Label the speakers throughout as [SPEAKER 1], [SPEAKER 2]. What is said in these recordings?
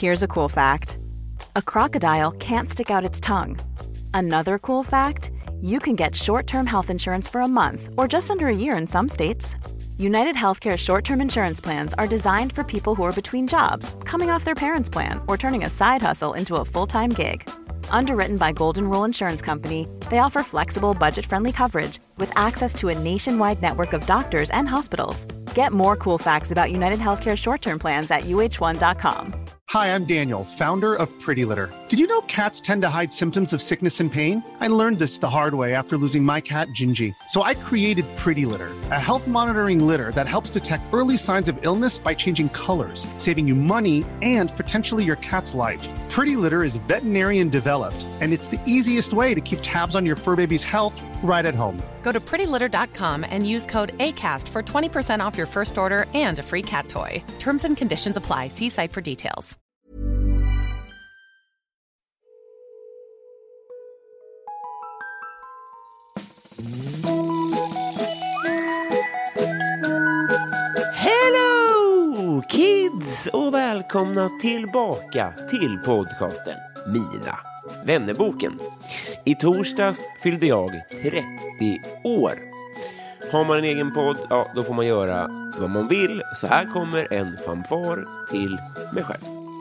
[SPEAKER 1] Here's a cool fact. A crocodile can't stick out its tongue. Another cool fact, you can get short-term health insurance for a month or just under a year in some states. United Healthcare short-term insurance plans are designed for people who are between jobs, coming off their parents' plan, or turning a side hustle into a full-time gig. Underwritten by Golden Rule Insurance Company, they offer flexible, budget-friendly coverage with access to a nationwide network of doctors and hospitals. Get more cool facts about United Healthcare short-term plans at uh1.com.
[SPEAKER 2] Hi, I'm Daniel, founder of Pretty Litter. Did you know cats tend to hide symptoms of sickness and pain? I learned this the hard way after losing my cat, Gingy. So I created Pretty Litter, a health monitoring litter that helps detect early signs of illness by changing colors, saving you money and potentially your cat's life. Pretty Litter is veterinarian developed, and it's the easiest way to keep tabs on your fur baby's health right at home.
[SPEAKER 3] Go to prettylitter.com and use code ACAST for 20% off your first order and a free cat toy. Terms and conditions apply. See site for details.
[SPEAKER 4] Hello kids och välkomna tillbaka till podcasten Mina Vännerboken. I torsdags fyllde jag 30 år. Har man en egen podd, ja, då får man göra vad man vill. Så här kommer en fanfar till mig själv.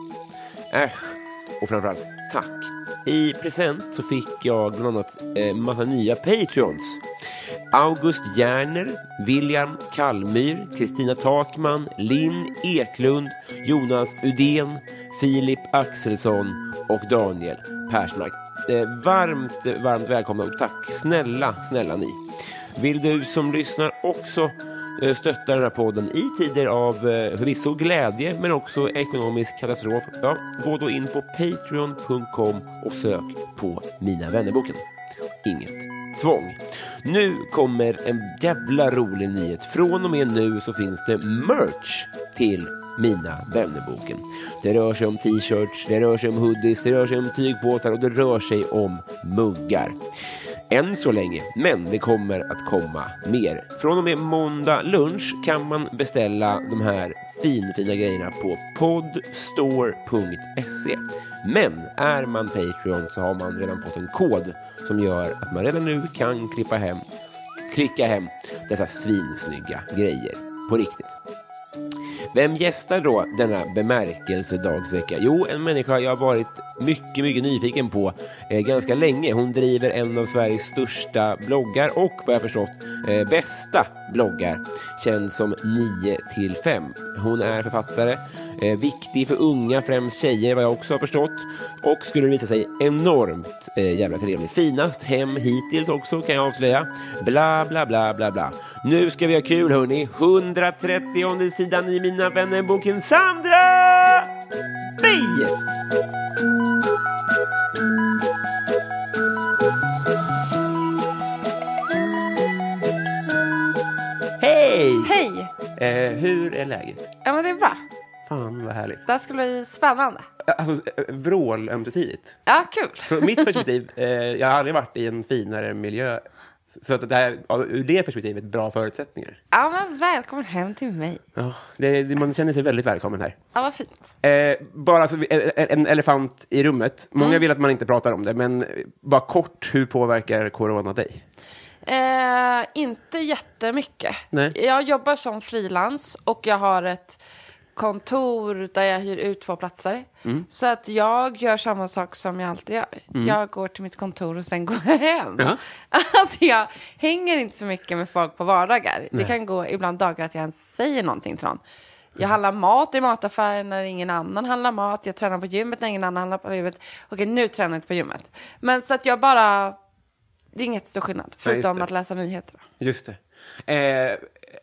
[SPEAKER 4] Och framförallt tack. I present så fick jag bland annat massa nya Patreons. August Järner, William Kallmyr, Kristina Takman, Linn Eklund, Jonas Udén, Filip Axelsson och Daniel Persmark. Varmt välkomna och tack snälla ni. Vill du som lyssnar också stötta den här podden i tider av förvisso glädje men också ekonomisk katastrof, ja, gå då in på patreon.com och sök på Mina Vännerboken. Inget tvång. Nu kommer en jävla rolig nyhet. Från och med nu så finns det merch till Mina Vännerboken. Det rör sig om t-shirts, det rör sig om hoodies, det rör sig om tygbåtar och det rör sig om muggar. Än så länge, men det kommer att komma mer. Från och med måndag lunch kan man beställa de här fina grejerna på podstore.se. Men är man Patreon så har man redan fått en kod som gör att man redan nu kan klicka hem dessa svinsnygga grejer på riktigt. Vem gästar då denna bemärkelsedagsvecka? Jo, en människa jag har varit mycket nyfiken på ganska länge. Hon driver en av Sveriges största bloggar och vad jag förstått bästa bloggar. Känns som 9-5. Hon är författare, viktig för unga, främst tjejer vad jag också har förstått. Och skulle visa sig enormt jävla trevlig. Finast hem hittills också kan jag avslöja. Bla bla bla bla bla. Nu ska vi ha kul hörni. 130:e sidan i Mina Vännerboken. Sandra Beijer! Hej!
[SPEAKER 5] Hej!
[SPEAKER 4] Hur är läget?
[SPEAKER 5] Ja, men det är bra.
[SPEAKER 4] Fan, vad härligt.
[SPEAKER 5] Det här skulle bli spännande.
[SPEAKER 4] Alltså, vrål ömsesidigt.
[SPEAKER 5] Ja, kul.
[SPEAKER 4] Från mitt perspektiv, jag har aldrig varit i en finare miljö. Så att det här, ur det perspektivet, bra förutsättningar.
[SPEAKER 5] Ja, men välkommen hem till mig.
[SPEAKER 4] Ja, man känner sig väldigt välkommen här.
[SPEAKER 5] Ja, vad fint.
[SPEAKER 4] Bara alltså, en elefant i rummet. Många vill att man inte pratar om det, men bara kort, hur påverkar corona dig?
[SPEAKER 5] Inte jättemycket.
[SPEAKER 4] Nej.
[SPEAKER 5] Jag jobbar som frilans och jag har ett kontor där jag hyr ut 2 platser. Så att jag gör samma sak som jag alltid gör. Jag går till mitt kontor och sen går jag hem. Alltså jag hänger inte så mycket med folk på vardagar. Nej. Det kan gå ibland dagar att jag ens säger någonting till någon. Jag handlar mat i mataffären när ingen annan handlar mat. Jag tränar på gymmet när ingen annan handlar på gymmet. Okej, nu tränar jag inte på gymmet. Men så att jag bara... Det är inget stor skillnad, förutom att läsa nyheter.
[SPEAKER 4] Just det.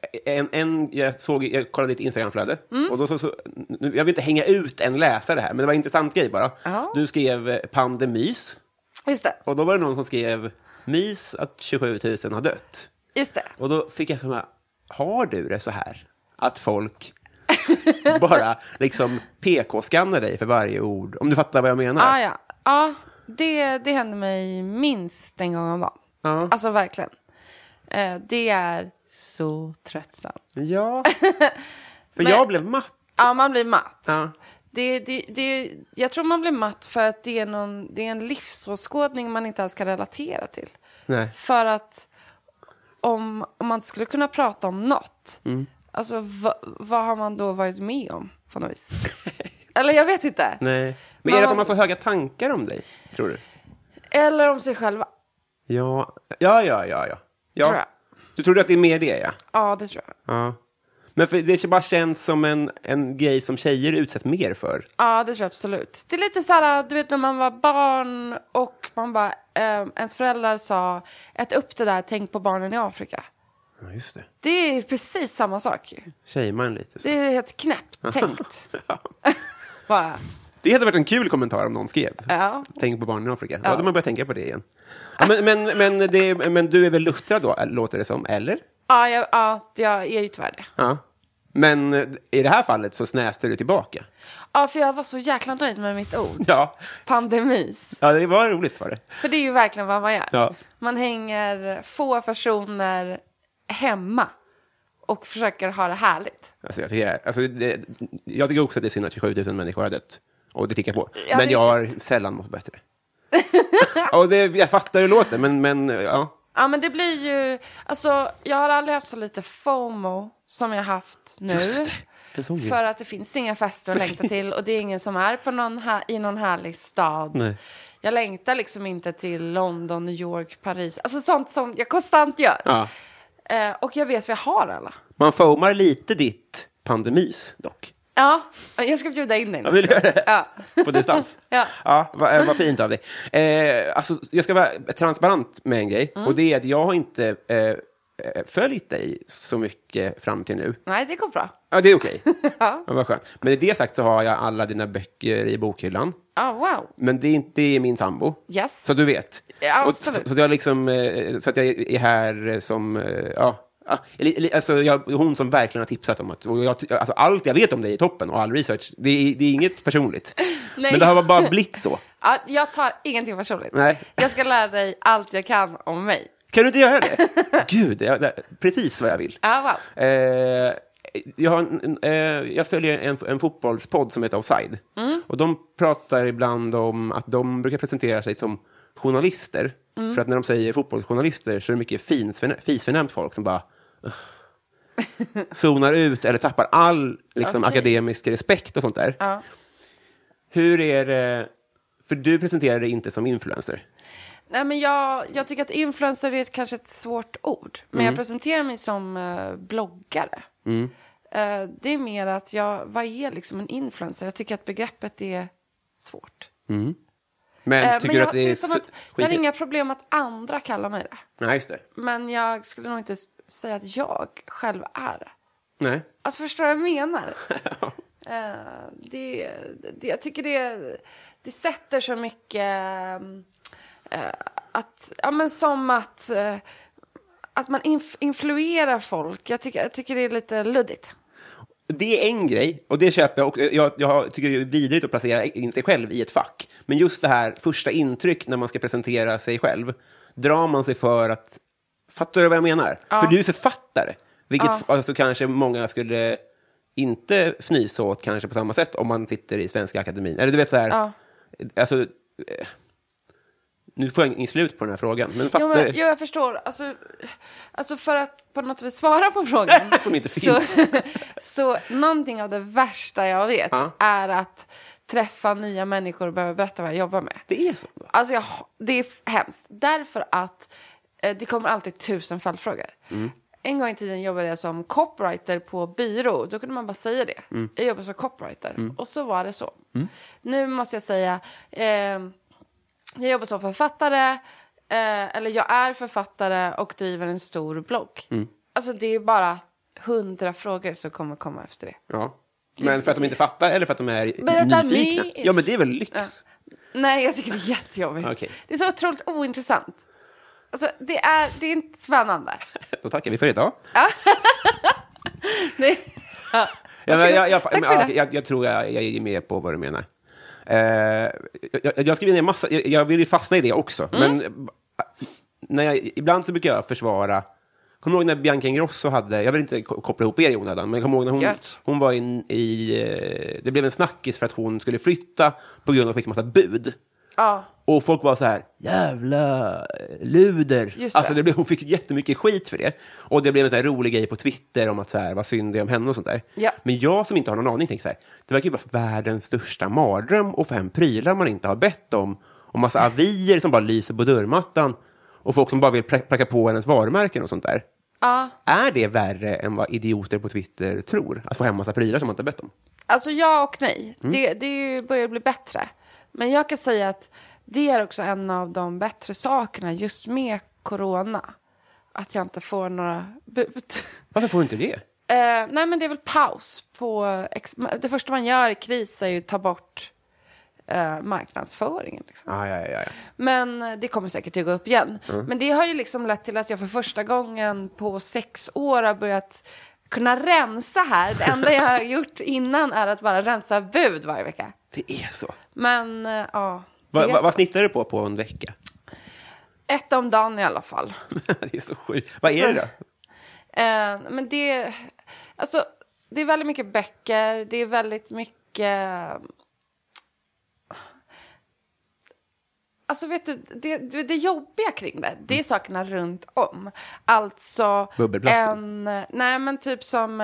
[SPEAKER 4] Jag kollade ditt Instagramflöde och då så jag vill inte hänga ut en läsare här, men det var en intressant grej bara. Du skrev pandemys.
[SPEAKER 5] Just det.
[SPEAKER 4] Och då var det någon som skrev mys att 27 000 har dött.
[SPEAKER 5] Just det.
[SPEAKER 4] Och då fick jag så här, har du det så här att folk bara liksom PK-skannar dig för varje ord, om du fattar vad jag menar?
[SPEAKER 5] Ja, det händer mig minst en gång om dagen. Alltså verkligen. Det är så tröttsamt.
[SPEAKER 4] Ja. För jag blev matt.
[SPEAKER 5] Ja, man blir matt.
[SPEAKER 4] Ja.
[SPEAKER 5] Jag tror man blir matt för att det är en livsåskådning man inte alls kan relatera till.
[SPEAKER 4] Nej.
[SPEAKER 5] För att om man skulle kunna prata om något, alltså vad har man då varit med om på något vis? Eller jag vet inte.
[SPEAKER 4] Nej. Men är det att man får höga tankar om dig, tror du?
[SPEAKER 5] Eller om sig själva.
[SPEAKER 4] Ja.
[SPEAKER 5] Tror jag.
[SPEAKER 4] Du tror att det är mer det, ja?
[SPEAKER 5] Ja, det tror jag.
[SPEAKER 4] Ja. Men för det bara känns som en grej som tjejer utsätts mer för.
[SPEAKER 5] Ja, det tror jag absolut. Det är lite så här, du vet när man var barn och man bara, ens föräldrar sa, ät upp det där, tänk på barnen i Afrika.
[SPEAKER 4] Ja, just det.
[SPEAKER 5] Det är precis samma sak ju.
[SPEAKER 4] Tjejman lite så.
[SPEAKER 5] Det är helt knäppt tänkt. Bara.
[SPEAKER 4] Det hade varit en kul kommentar om någon skrev.
[SPEAKER 5] Ja.
[SPEAKER 4] Tänk på barnen i Afrika. Då hade man börjat tänka på det igen. Ja, men du är väl luttrad då, låter det som, eller?
[SPEAKER 5] Ja, jag är ju tyvärr det.
[SPEAKER 4] Ja. Men i det här fallet så snäste du tillbaka.
[SPEAKER 5] Ja, för jag var så jäkla nöjd med mitt ord.
[SPEAKER 4] Ja.
[SPEAKER 5] Pandemis.
[SPEAKER 4] Ja, det var roligt var det.
[SPEAKER 5] För det är ju verkligen vad man gör.
[SPEAKER 4] Ja.
[SPEAKER 5] Man hänger få personer hemma och försöker ha det härligt.
[SPEAKER 4] Alltså, jag tycker också att det är synd att 27 000 människor har dött. Och det tickar på.
[SPEAKER 5] Ja,
[SPEAKER 4] men jag har sällan mått bättre. Och jag fattar hur det låter, men ja.
[SPEAKER 5] Ja, men det blir ju... Alltså, jag har aldrig haft så lite FOMO som jag haft nu.
[SPEAKER 4] Just det. En sån
[SPEAKER 5] för att det finns inga fester att längta till. Och det är ingen som är på i någon härlig stad.
[SPEAKER 4] Nej.
[SPEAKER 5] Jag längtar liksom inte till London, New York, Paris. Alltså sånt som jag konstant gör.
[SPEAKER 4] Ja.
[SPEAKER 5] Och jag vet vad jag har alla.
[SPEAKER 4] Man FOMar lite ditt pandemys dock.
[SPEAKER 5] Ja, jag ska bjuda in dig.
[SPEAKER 4] Jag vill göra det.
[SPEAKER 5] Ja.
[SPEAKER 4] På distans.
[SPEAKER 5] Ja.
[SPEAKER 4] Vad fint av dig. Alltså, jag ska vara transparent med en grej. Och det är att jag har inte följt dig så mycket fram till nu.
[SPEAKER 5] Nej, det går bra.
[SPEAKER 4] Ja, det är okej.
[SPEAKER 5] Ja.
[SPEAKER 4] Vad skönt. Men i det sagt så har jag alla dina böcker i bokhyllan.
[SPEAKER 5] Ja, wow.
[SPEAKER 4] Men det är inte min sambo.
[SPEAKER 5] Yes.
[SPEAKER 4] Så du vet.
[SPEAKER 5] Ja,
[SPEAKER 4] och,
[SPEAKER 5] absolut.
[SPEAKER 4] så jag liksom, så att jag är här som, alltså hon som verkligen har tipsat om att, och alltså allt jag vet om dig är toppen och all research, det är inget personligt.
[SPEAKER 5] Nej.
[SPEAKER 4] Men det har bara blivit så.
[SPEAKER 5] Ja, jag tar ingenting personligt.
[SPEAKER 4] Nej.
[SPEAKER 5] Jag ska lära dig allt jag kan om mig.
[SPEAKER 4] Kan du inte göra det? Gud, det är precis vad jag vill.
[SPEAKER 5] Ja, wow.
[SPEAKER 4] Jag följer en fotbollspodd som heter Offside. Och de pratar ibland om att de brukar presentera sig som journalister. För att när de säger fotbollsjournalister så är det mycket fisförnämt folk som bara zonar ut eller tappar all liksom, akademisk respekt och sånt där.
[SPEAKER 5] Ja.
[SPEAKER 4] Hur är det? För du presenterar dig inte som influencer.
[SPEAKER 5] Nej, men jag tycker att influencer är kanske ett svårt ord. Men jag presenterar mig som bloggare. Det är mer att vad är liksom en influencer? Jag tycker att begreppet är svårt.
[SPEAKER 4] Men tycker du att det är
[SPEAKER 5] som att jag har inga problem att andra kallar mig det.
[SPEAKER 4] Nej, just det.
[SPEAKER 5] Men jag skulle nog inte säga att jag själv är det.
[SPEAKER 4] Nej.
[SPEAKER 5] Alltså förstår jag vad jag menar? Jag tycker det sätter så mycket att man influerar folk. Jag tycker det är lite luddigt.
[SPEAKER 4] Det är en grej, och det köper jag också. Jag tycker det är vidrigt att placera in sig själv i ett fack. Men just det här första intryck när man ska presentera sig själv, drar man sig för att... Fattar du vad jag menar?
[SPEAKER 5] Ja.
[SPEAKER 4] För du är författare, vilket alltså kanske många skulle inte fnysa åt kanske på samma sätt om man sitter i Svenska Akademin. Eller du vet så här... Alltså... Nu får jag ingen slut på den här frågan. Men
[SPEAKER 5] jag förstår. Alltså för att på något vis svara på frågan.
[SPEAKER 4] Som inte finns.
[SPEAKER 5] Så någonting av det värsta jag vet är att träffa nya människor och behöva berätta vad jag jobbar med.
[SPEAKER 4] Det är så?
[SPEAKER 5] Alltså det är hemskt. Därför att det kommer alltid 1000 följdfrågor. En gång i tiden jobbade jag som copywriter på byrå. Då kunde man bara säga det. Jag jobbar som copywriter. Och så var det så. Nu måste jag säga... jag jobbar som författare. Eller jag är författare och driver en stor blogg. Alltså det är bara 100 frågor som kommer komma efter det.
[SPEAKER 4] Ja. Men för att de inte fattar eller för att de är nyfikna? Ja, men det är väl lyx?
[SPEAKER 5] Ja. Nej, jag tycker det är jättejobbigt.
[SPEAKER 4] Okay.
[SPEAKER 5] Det är så otroligt ointressant. Alltså, det är inte spännande.
[SPEAKER 4] Då tackar vi för idag.
[SPEAKER 5] Nej.
[SPEAKER 4] Jag tror jag är med på vad du menar. Jag skriver ner massa... Jag vill ju fastna i det också. Men ibland så brukar jag försvara Kommer du ihåg när Bianca Ingrosso hade, jag vill inte koppla ihop er i onödan, men jag kommer ihåg när hon var det blev en snackis för att hon skulle flytta på grund av att hon fick en massa bud.
[SPEAKER 5] Ja.
[SPEAKER 4] Och folk var så här, jävla luder. Alltså hon fick jättemycket skit för det. Och det blev en sån här rolig grej på Twitter om att så här, vad synd det är om henne och sånt där.
[SPEAKER 5] Ja.
[SPEAKER 4] Men jag som inte har någon aning tänker så här, det verkar ju vara världens största mardröm att få hem prylar man inte har bett om. Och massa avier som bara lyser på dörrmattan. Och folk som bara vill pracka på hennes varumärken och sånt där.
[SPEAKER 5] Ja.
[SPEAKER 4] Är det värre än vad idioter på Twitter tror? Att få hem massa prylar som man inte har bett om?
[SPEAKER 5] Alltså ja och nej. Det börjar bli bättre. Men jag kan säga att det är också en av de bättre sakerna just med corona. Att jag inte får några bud.
[SPEAKER 4] Varför får du inte det?
[SPEAKER 5] Nej, men det är väl paus på... Det första man gör i kris är ju att ta bort marknadsföringen. Liksom.
[SPEAKER 4] Ja.
[SPEAKER 5] Men det kommer säkert att gå upp igen. Men det har ju liksom lett till att jag för första gången på 6 år har börjat kunna rensa här. Det enda jag har gjort innan är att bara rensa bud varje vecka.
[SPEAKER 4] Det är så.
[SPEAKER 5] Men ja...
[SPEAKER 4] Vad snittar du på en vecka?
[SPEAKER 5] 1 om dagen i alla fall.
[SPEAKER 4] Det är så sjukt. Vad är det då?
[SPEAKER 5] Men det... Alltså, det är väldigt mycket böcker. Det är väldigt mycket... Alltså vet du, det jobbiga kring det är sakerna runt om. Alltså...
[SPEAKER 4] Bubbelplasten?
[SPEAKER 5] Nej, men typ som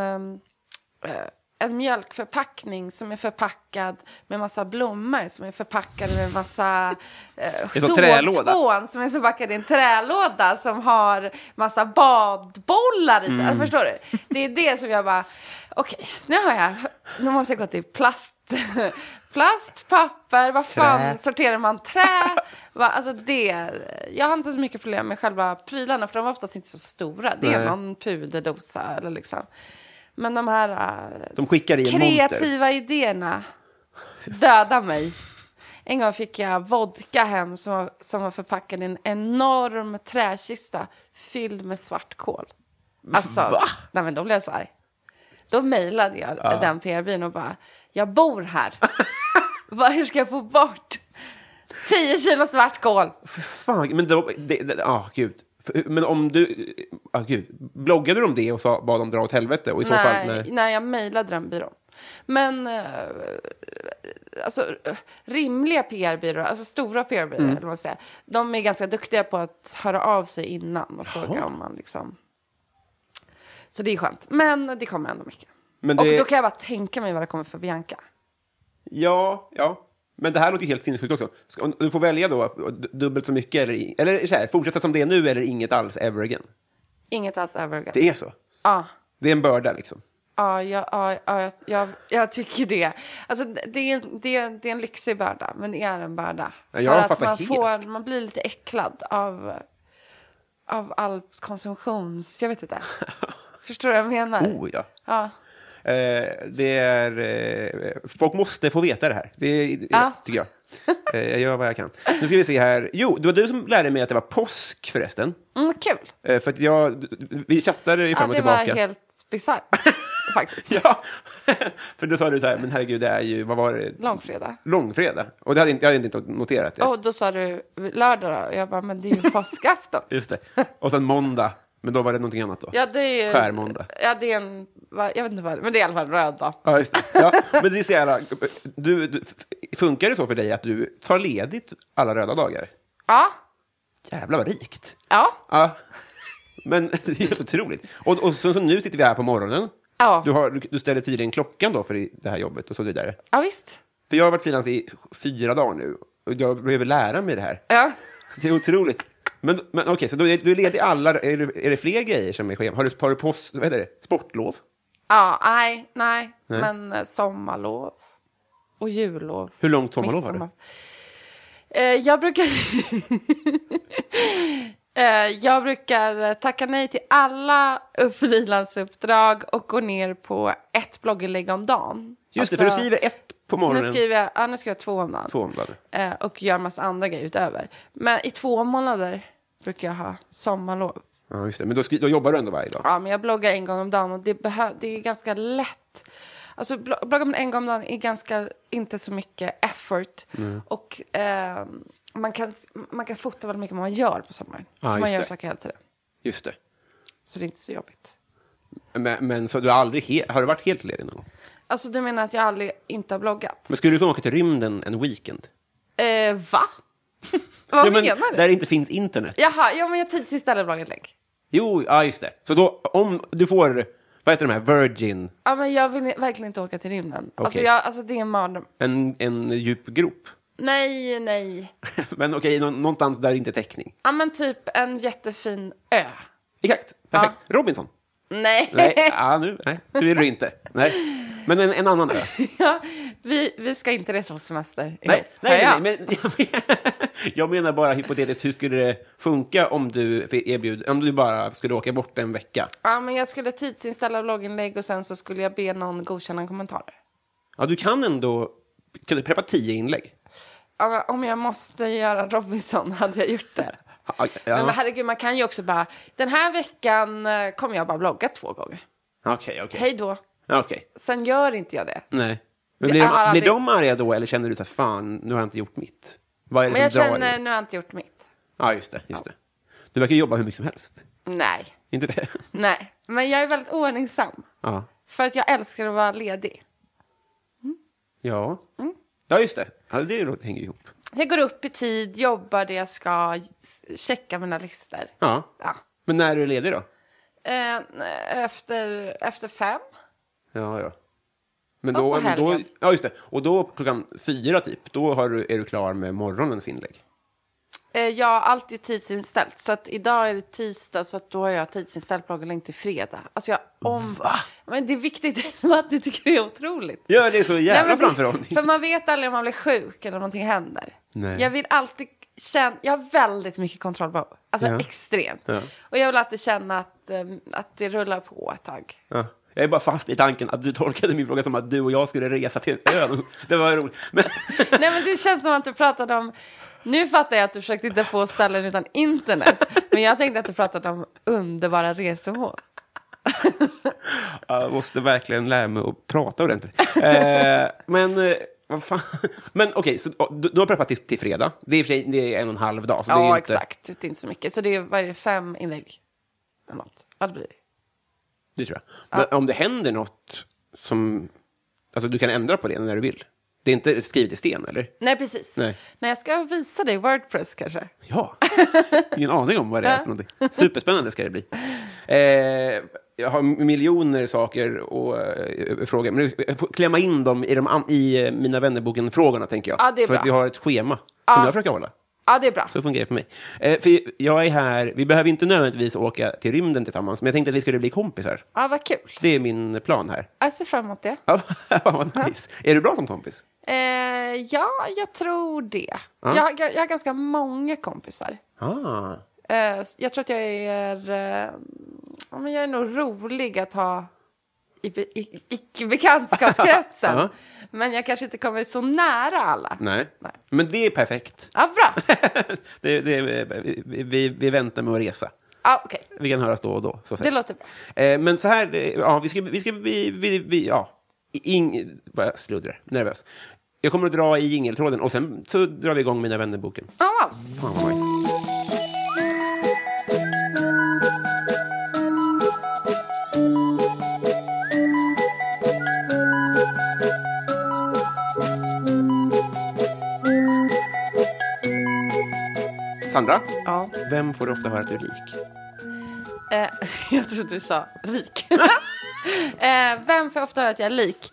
[SPEAKER 5] en mjölkförpackning som är förpackad med massa blommor, som är förpackad med massa sågspån som är förpackad i en trälåda som har massa badbollar i sig. Alltså, förstår du? Det är det som jag bara, okej, nu måste jag gå till plast, papper, vad fan sorterar man trä? Alltså jag har inte så mycket problem med själva prylarna, för de var oftast inte så stora. Det är någon puderdosa eller liksom. Men de här
[SPEAKER 4] de skickar i
[SPEAKER 5] kreativa idéerna dödar mig. En gång fick jag vodka hem som var förpackad i en enorm träkista fylld med svartkål. Alltså, nej men då blev jag så arg. Då mejlade jag den PR-byrån och bara, jag bor här. Hur ska jag få bort 10 kilo svartkål?
[SPEAKER 4] Fan, men då, gud. Men om du, bloggade du om det och bad dem dra åt helvete? Och i så fall,
[SPEAKER 5] nej, jag mejlade den byrån. Men alltså rimliga PR-byråer, alltså stora PR-byråer, eller vad man säger, de är ganska duktiga på att höra av sig innan och fråga om man liksom... Så det är skönt. Men det kommer ändå mycket. Och då kan jag bara tänka mig vad det kommer för Bianca. Ja.
[SPEAKER 4] Men det här låter ju helt sinnessjukt också. Du får välja då dubbelt så mycket eller så här, fortsätta som det är nu eller inget alls ever again.
[SPEAKER 5] Inget alls ever again.
[SPEAKER 4] Det är så?
[SPEAKER 5] Ja.
[SPEAKER 4] Det är en börda liksom.
[SPEAKER 5] Jag tycker det. Alltså det är en lyxig börda, men det är en börda.
[SPEAKER 4] Ja,
[SPEAKER 5] för att man blir lite äcklad av all konsumtions... Jag vet inte. Förstår du vad jag menar? Ja.
[SPEAKER 4] Det är folk måste få veta det här. Det tycker jag. Jag gör vad jag kan. Nu ska vi se här. Jo, det var du som lärde mig att det var påsk förresten.
[SPEAKER 5] Kul.
[SPEAKER 4] För att vi chattade ju fram och tillbaka.
[SPEAKER 5] Det var helt bisarrt faktiskt.
[SPEAKER 4] Ja. För då sa du så här, men herregud, det är ju, vad var det? Långfredag. Och jag hade inte noterat det.
[SPEAKER 5] Och då sa du lördag då. Och jag bara, men det är ju påskafton.
[SPEAKER 4] Just det. Och sen måndag. Men då var det någonting annat då.
[SPEAKER 5] Ja, det är
[SPEAKER 4] skärmåndag.
[SPEAKER 5] Ja, det är jag vet inte vad, men det är i alla fall röd då.
[SPEAKER 4] Ja, just det. Ja, men det är så jävla... Funkar det så för dig att du tar ledigt alla röda dagar?
[SPEAKER 5] Ja.
[SPEAKER 4] Jävlar vad rikt.
[SPEAKER 5] Ja.
[SPEAKER 4] Men det är helt otroligt. Och så nu sitter vi här på morgonen.
[SPEAKER 5] Ja.
[SPEAKER 4] Du ställer tydligen klockan då för det här jobbet och så vidare.
[SPEAKER 5] Ja, visst.
[SPEAKER 4] För jag har varit frilans i 4 dagar nu. Och jag behöver lära mig det här.
[SPEAKER 5] Ja.
[SPEAKER 4] Det är otroligt. Men okej, så du är ledig alla... Är det fler grejer som är schema? Har du vad heter det? Sportlov?
[SPEAKER 5] Ja, nej. Men sommarlov och jullov.
[SPEAKER 4] Hur långt sommarlov har du?
[SPEAKER 5] Jag brukar tacka nej till alla frilansuppdrag och gå ner på 1 blogginlägg om dagen.
[SPEAKER 4] Just det, för du skriver 1 på morgonen.
[SPEAKER 5] Nu skriver jag 2 om dagen.
[SPEAKER 4] 2 om dagen.
[SPEAKER 5] Och gör massa andra grejer utöver. Men i 2 månader brukar jag ha sommarlov.
[SPEAKER 4] Ja, just det. Men då jobbar du ändå varje dag?
[SPEAKER 5] Ja, men jag bloggar 1 gång om dagen och det är ganska lätt. Alltså blogga 1 gång om dagen är ganska, inte så mycket effort. Och man kan fota väldigt mycket vad man gör på sommaren. Så man gör saker hela tiden.
[SPEAKER 4] Just det.
[SPEAKER 5] Så det är inte så jobbigt.
[SPEAKER 4] Men så du har aldrig har du varit helt ledig någon gång?
[SPEAKER 5] Alltså du menar att jag aldrig inte har bloggat?
[SPEAKER 4] Men skulle du kunna åka till rymden en weekend?
[SPEAKER 5] Va? Vad menar du?
[SPEAKER 4] Där inte finns internet.
[SPEAKER 5] Jaha, ja men jag tidsinställer blogginlägg.
[SPEAKER 4] Jo, ja just det. Så då, om du får, vad heter de här, Virgin?
[SPEAKER 5] Ja men jag vill verkligen inte åka till rymden.
[SPEAKER 4] Okay.
[SPEAKER 5] Alltså det är en mardröm.
[SPEAKER 4] En djup grop?
[SPEAKER 5] Nej.
[SPEAKER 4] Men okej, någonstans där inte täckning.
[SPEAKER 5] Ja men typ en jättefin ö.
[SPEAKER 4] Exakt, perfekt. Ja. Robinson?
[SPEAKER 5] Nej.
[SPEAKER 4] Nej, det vill du inte. Nej. Men en annan ö.
[SPEAKER 5] Ja, vi ska inte resa på semester.
[SPEAKER 4] Nej, men jag menar bara hypotetiskt, hur skulle det funka om du bara skulle åka bort en vecka?
[SPEAKER 5] Ja, men jag skulle tidsinställa blogginlägg och sen så skulle jag be någon godkänna en kommentar.
[SPEAKER 4] Ja, du kan du preppa 10 inlägg?
[SPEAKER 5] Ja, om jag måste göra Robinson hade jag gjort det. Ja. Men herregud, man kan ju också bara, den här veckan kommer jag bara blogga 2 gånger.
[SPEAKER 4] Okej.
[SPEAKER 5] Hej då.
[SPEAKER 4] Okej.
[SPEAKER 5] Sen gör inte jag det.
[SPEAKER 4] Nej. Men blir de arga då, eller känner du så fan, nu har jag inte gjort mitt? Vad är det
[SPEAKER 5] men jag
[SPEAKER 4] som drar
[SPEAKER 5] känner, nu har jag inte gjort mitt.
[SPEAKER 4] Ja, just det. Du verkar jobba hur mycket som helst.
[SPEAKER 5] Nej.
[SPEAKER 4] Inte det?
[SPEAKER 5] Nej, men jag är väldigt oordningsam.
[SPEAKER 4] Ja.
[SPEAKER 5] För att jag älskar att vara ledig.
[SPEAKER 4] Ja. Ja, just det. Ja, det hänger ihop.
[SPEAKER 5] Jag går upp i tid, jobbar det jag ska, checka mina listor.
[SPEAKER 4] Ja. Men när är du ledig då?
[SPEAKER 5] Efter 5.
[SPEAKER 4] Ja. Men då, ja just det. Och då klockan 4 typ, då är du klar med morgonens inlägg.
[SPEAKER 5] Jag har alltid tidsinställt. Så att idag är det tisdag, så att då har jag tidsinställt bloggen till fredag. Alltså Va? Men det är viktigt att du tycker det är otroligt.
[SPEAKER 4] Ja, det är så jävla framförhållning.
[SPEAKER 5] För man vet aldrig om man blir sjuk eller om någonting händer.
[SPEAKER 4] Nej.
[SPEAKER 5] Jag vill alltid känna, jag har väldigt mycket kontroll på, alltså extremt. Ja. Och jag vill alltid känna att det rullar på ett tag.
[SPEAKER 4] Ja. Jag är bara fast i tanken att du tolkade min fråga som att du och jag skulle resa till ön. Det var roligt.
[SPEAKER 5] Nej, men det känns som att du pratade om... Nu fattar jag att du försökte inte få ställen utan internet. Men jag tänkte att du pratade om underbara resemål.
[SPEAKER 4] Jag måste verkligen lära mig att prata ordentligt. Vad fan? Men okej, så du har preppat till fredag. Det är 1,5 dag. Så
[SPEAKER 5] ja,
[SPEAKER 4] det är
[SPEAKER 5] exakt. Det är inte så mycket. Så det är 5 inlägg. Eller något. Ja, det blir det.
[SPEAKER 4] Det tror jag. Men om det händer något som... Alltså du kan ändra på det när du vill. Det är inte skrivet i sten, eller?
[SPEAKER 5] Nej, precis. Nej, jag ska visa dig WordPress kanske.
[SPEAKER 4] Ja, ingen aning om vad det är för någonting. Superspännande ska det bli. Jag har miljoner saker och frågor. Men jag får klämma in dem i mina vännerboken-frågorna, tänker jag.
[SPEAKER 5] Ja, det är bra.
[SPEAKER 4] För att vi har ett schema som jag försöker hålla.
[SPEAKER 5] Ja, det är bra.
[SPEAKER 4] Så fungerar det för mig. För jag är här, vi behöver inte nödvändigtvis åka till rymden tillsammans, men jag tänkte att vi skulle bli kompisar.
[SPEAKER 5] Ja, vad kul.
[SPEAKER 4] Det är min plan här.
[SPEAKER 5] Jag ser fram emot det.
[SPEAKER 4] Ja, vad nice. Är du bra som kompis?
[SPEAKER 5] Ja, jag tror det. Jag har ganska många kompisar. Jag tror att jag är nog rolig att ha i bekantskapskretsen. Men jag kanske inte kommer så nära alla.
[SPEAKER 4] Nej. Men det är perfekt.
[SPEAKER 5] Ja, bra.
[SPEAKER 4] Vi väntar med att resa.
[SPEAKER 5] Ja, okej.
[SPEAKER 4] Vi kan höras då och då. Så
[SPEAKER 5] det låter bra.
[SPEAKER 4] Men så här, bara sluddrar, nervös. Jag kommer att dra i jingeltråden och sen så drar vi igång mina vännerboken.
[SPEAKER 5] Ja.
[SPEAKER 4] Fan vad nice. Sandra?
[SPEAKER 5] Ja.
[SPEAKER 4] Vem får du ofta höra att du är lik?
[SPEAKER 5] Jag trodde du sa rik. Vem får jag ofta höra att jag är lik?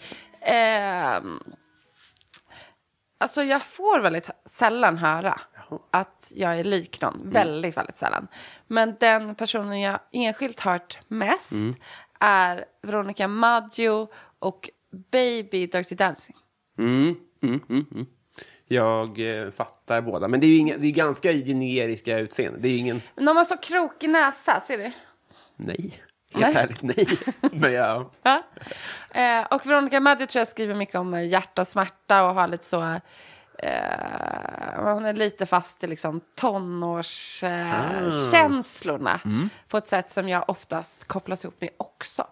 [SPEAKER 5] Alltså jag får väldigt sällan höra att jag är lik någon. Väldigt, väldigt sällan. Men den personen jag enskilt hört mest är Veronica Maggio och Baby Dirty Dancing.
[SPEAKER 4] Jag fattar båda. Men det är ganska generiska utseende. Det är ingen...
[SPEAKER 5] Men de har så krokig näsa, ser du?
[SPEAKER 4] Nej. Helt ärligt, nej. Men ja.
[SPEAKER 5] Och Veronica Maggio tror jag skriver mycket om hjärta och smärta och har lite så... hon är lite fast i liksom tonårskänslorna på ett sätt som jag oftast kopplas ihop med också.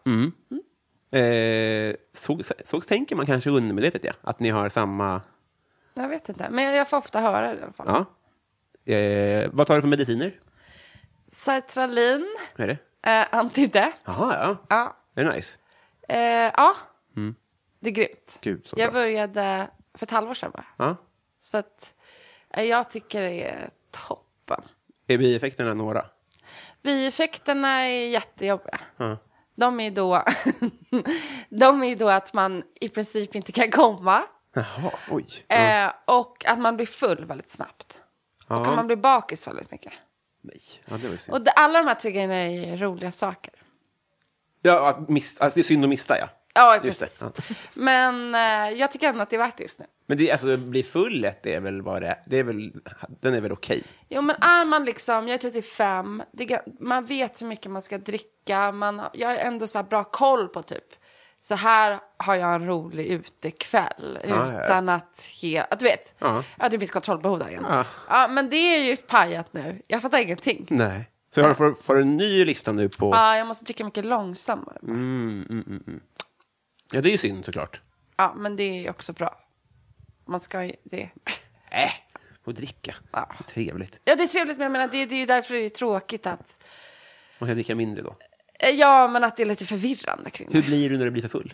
[SPEAKER 4] Så tänker man kanske undermedvetet, ja. Att ni har samma...
[SPEAKER 5] Jag vet inte, men jag får ofta höra det i alla fall.
[SPEAKER 4] Ja. Vad tar du för mediciner?
[SPEAKER 5] Sertralin.
[SPEAKER 4] Vad är det?
[SPEAKER 5] Antidepp.
[SPEAKER 4] Jaha, ja.
[SPEAKER 5] Ja.
[SPEAKER 4] Det är nice.
[SPEAKER 5] Ja. Det är grymt.
[SPEAKER 4] Gud, så
[SPEAKER 5] Jag
[SPEAKER 4] bra.
[SPEAKER 5] började för ett halvår sedan bara.
[SPEAKER 4] Ja.
[SPEAKER 5] Så att jag tycker det är toppen.
[SPEAKER 4] Är bieffekterna några?
[SPEAKER 5] Bieffekterna är jättejobbiga.
[SPEAKER 4] Ja.
[SPEAKER 5] De är då att man i princip inte kan komma.
[SPEAKER 4] Jaha, oj.
[SPEAKER 5] Och att man blir full väldigt snabbt.
[SPEAKER 4] Ja.
[SPEAKER 5] Och att man blir bakis väldigt mycket.
[SPEAKER 4] Nej, ja, det var synd.
[SPEAKER 5] Och alla de här tre grejerna är roliga saker.
[SPEAKER 4] Ja, att det är synd att missa, ja.
[SPEAKER 5] Ja,
[SPEAKER 4] Just
[SPEAKER 5] precis.
[SPEAKER 4] det. Ja.
[SPEAKER 5] Men jag tycker ändå att det är värt det just nu.
[SPEAKER 4] Men det, alltså, bli full lätt, det är väl vad det är väl, den är väl okej.
[SPEAKER 5] Jo, men är man liksom, jag är 35, man vet hur mycket man ska dricka, jag har ändå så här bra koll på typ, så här har jag en rolig utekväll utan att du vet, ja, det är mitt kontrollbehov där igen. Ja, men det är ju pajat nu, jag fattar ingenting.
[SPEAKER 4] Nej. Så får du en ny lista nu på...
[SPEAKER 5] Ja, jag måste dricka mycket långsammare.
[SPEAKER 4] Ja, det är ju synd såklart.
[SPEAKER 5] Ja, men det är ju också bra. Man ska ju det.
[SPEAKER 4] Och dricka.
[SPEAKER 5] Ja.
[SPEAKER 4] Det är trevligt.
[SPEAKER 5] Ja, det är trevligt, men jag menar, det är ju därför det är tråkigt att...
[SPEAKER 4] Man kan dricka mindre då.
[SPEAKER 5] Ja, men att det är lite förvirrande kring
[SPEAKER 4] Hur
[SPEAKER 5] det.
[SPEAKER 4] blir du när du blir för full?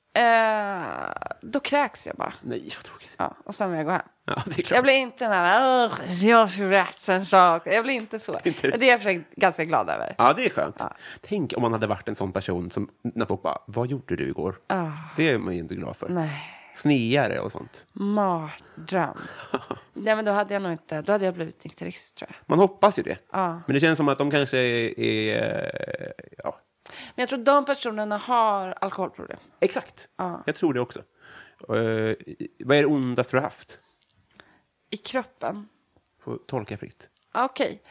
[SPEAKER 5] Då kräks jag bara.
[SPEAKER 4] Nej, vad tråkigt.
[SPEAKER 5] Ja, och sen vill jag gå hem.
[SPEAKER 4] Ja, det är klart.
[SPEAKER 5] Jag blir inte den här, jag skulle rätt en sak. Jag blir inte så.
[SPEAKER 4] Inte.
[SPEAKER 5] Det är jag för sig ganska glad över.
[SPEAKER 4] Ja, det är skönt.
[SPEAKER 5] Ja.
[SPEAKER 4] Tänk om man hade varit en sån person som när folk bara, vad gjorde du igår? Det är man ju inte glad för.
[SPEAKER 5] Nej.
[SPEAKER 4] Sneare och sånt.
[SPEAKER 5] Mardröm. Nej, men då hade jag blivit nykterist, tror jag.
[SPEAKER 4] Man hoppas ju det.
[SPEAKER 5] Ja.
[SPEAKER 4] Men det känns som att de kanske är ja.
[SPEAKER 5] Men jag tror de personerna har alkoholproblem.
[SPEAKER 4] Exakt.
[SPEAKER 5] Ja.
[SPEAKER 4] Jag tror det också. Vad är det ondaste du har haft?
[SPEAKER 5] I kroppen.
[SPEAKER 4] Får tolka fritt.
[SPEAKER 5] Okej.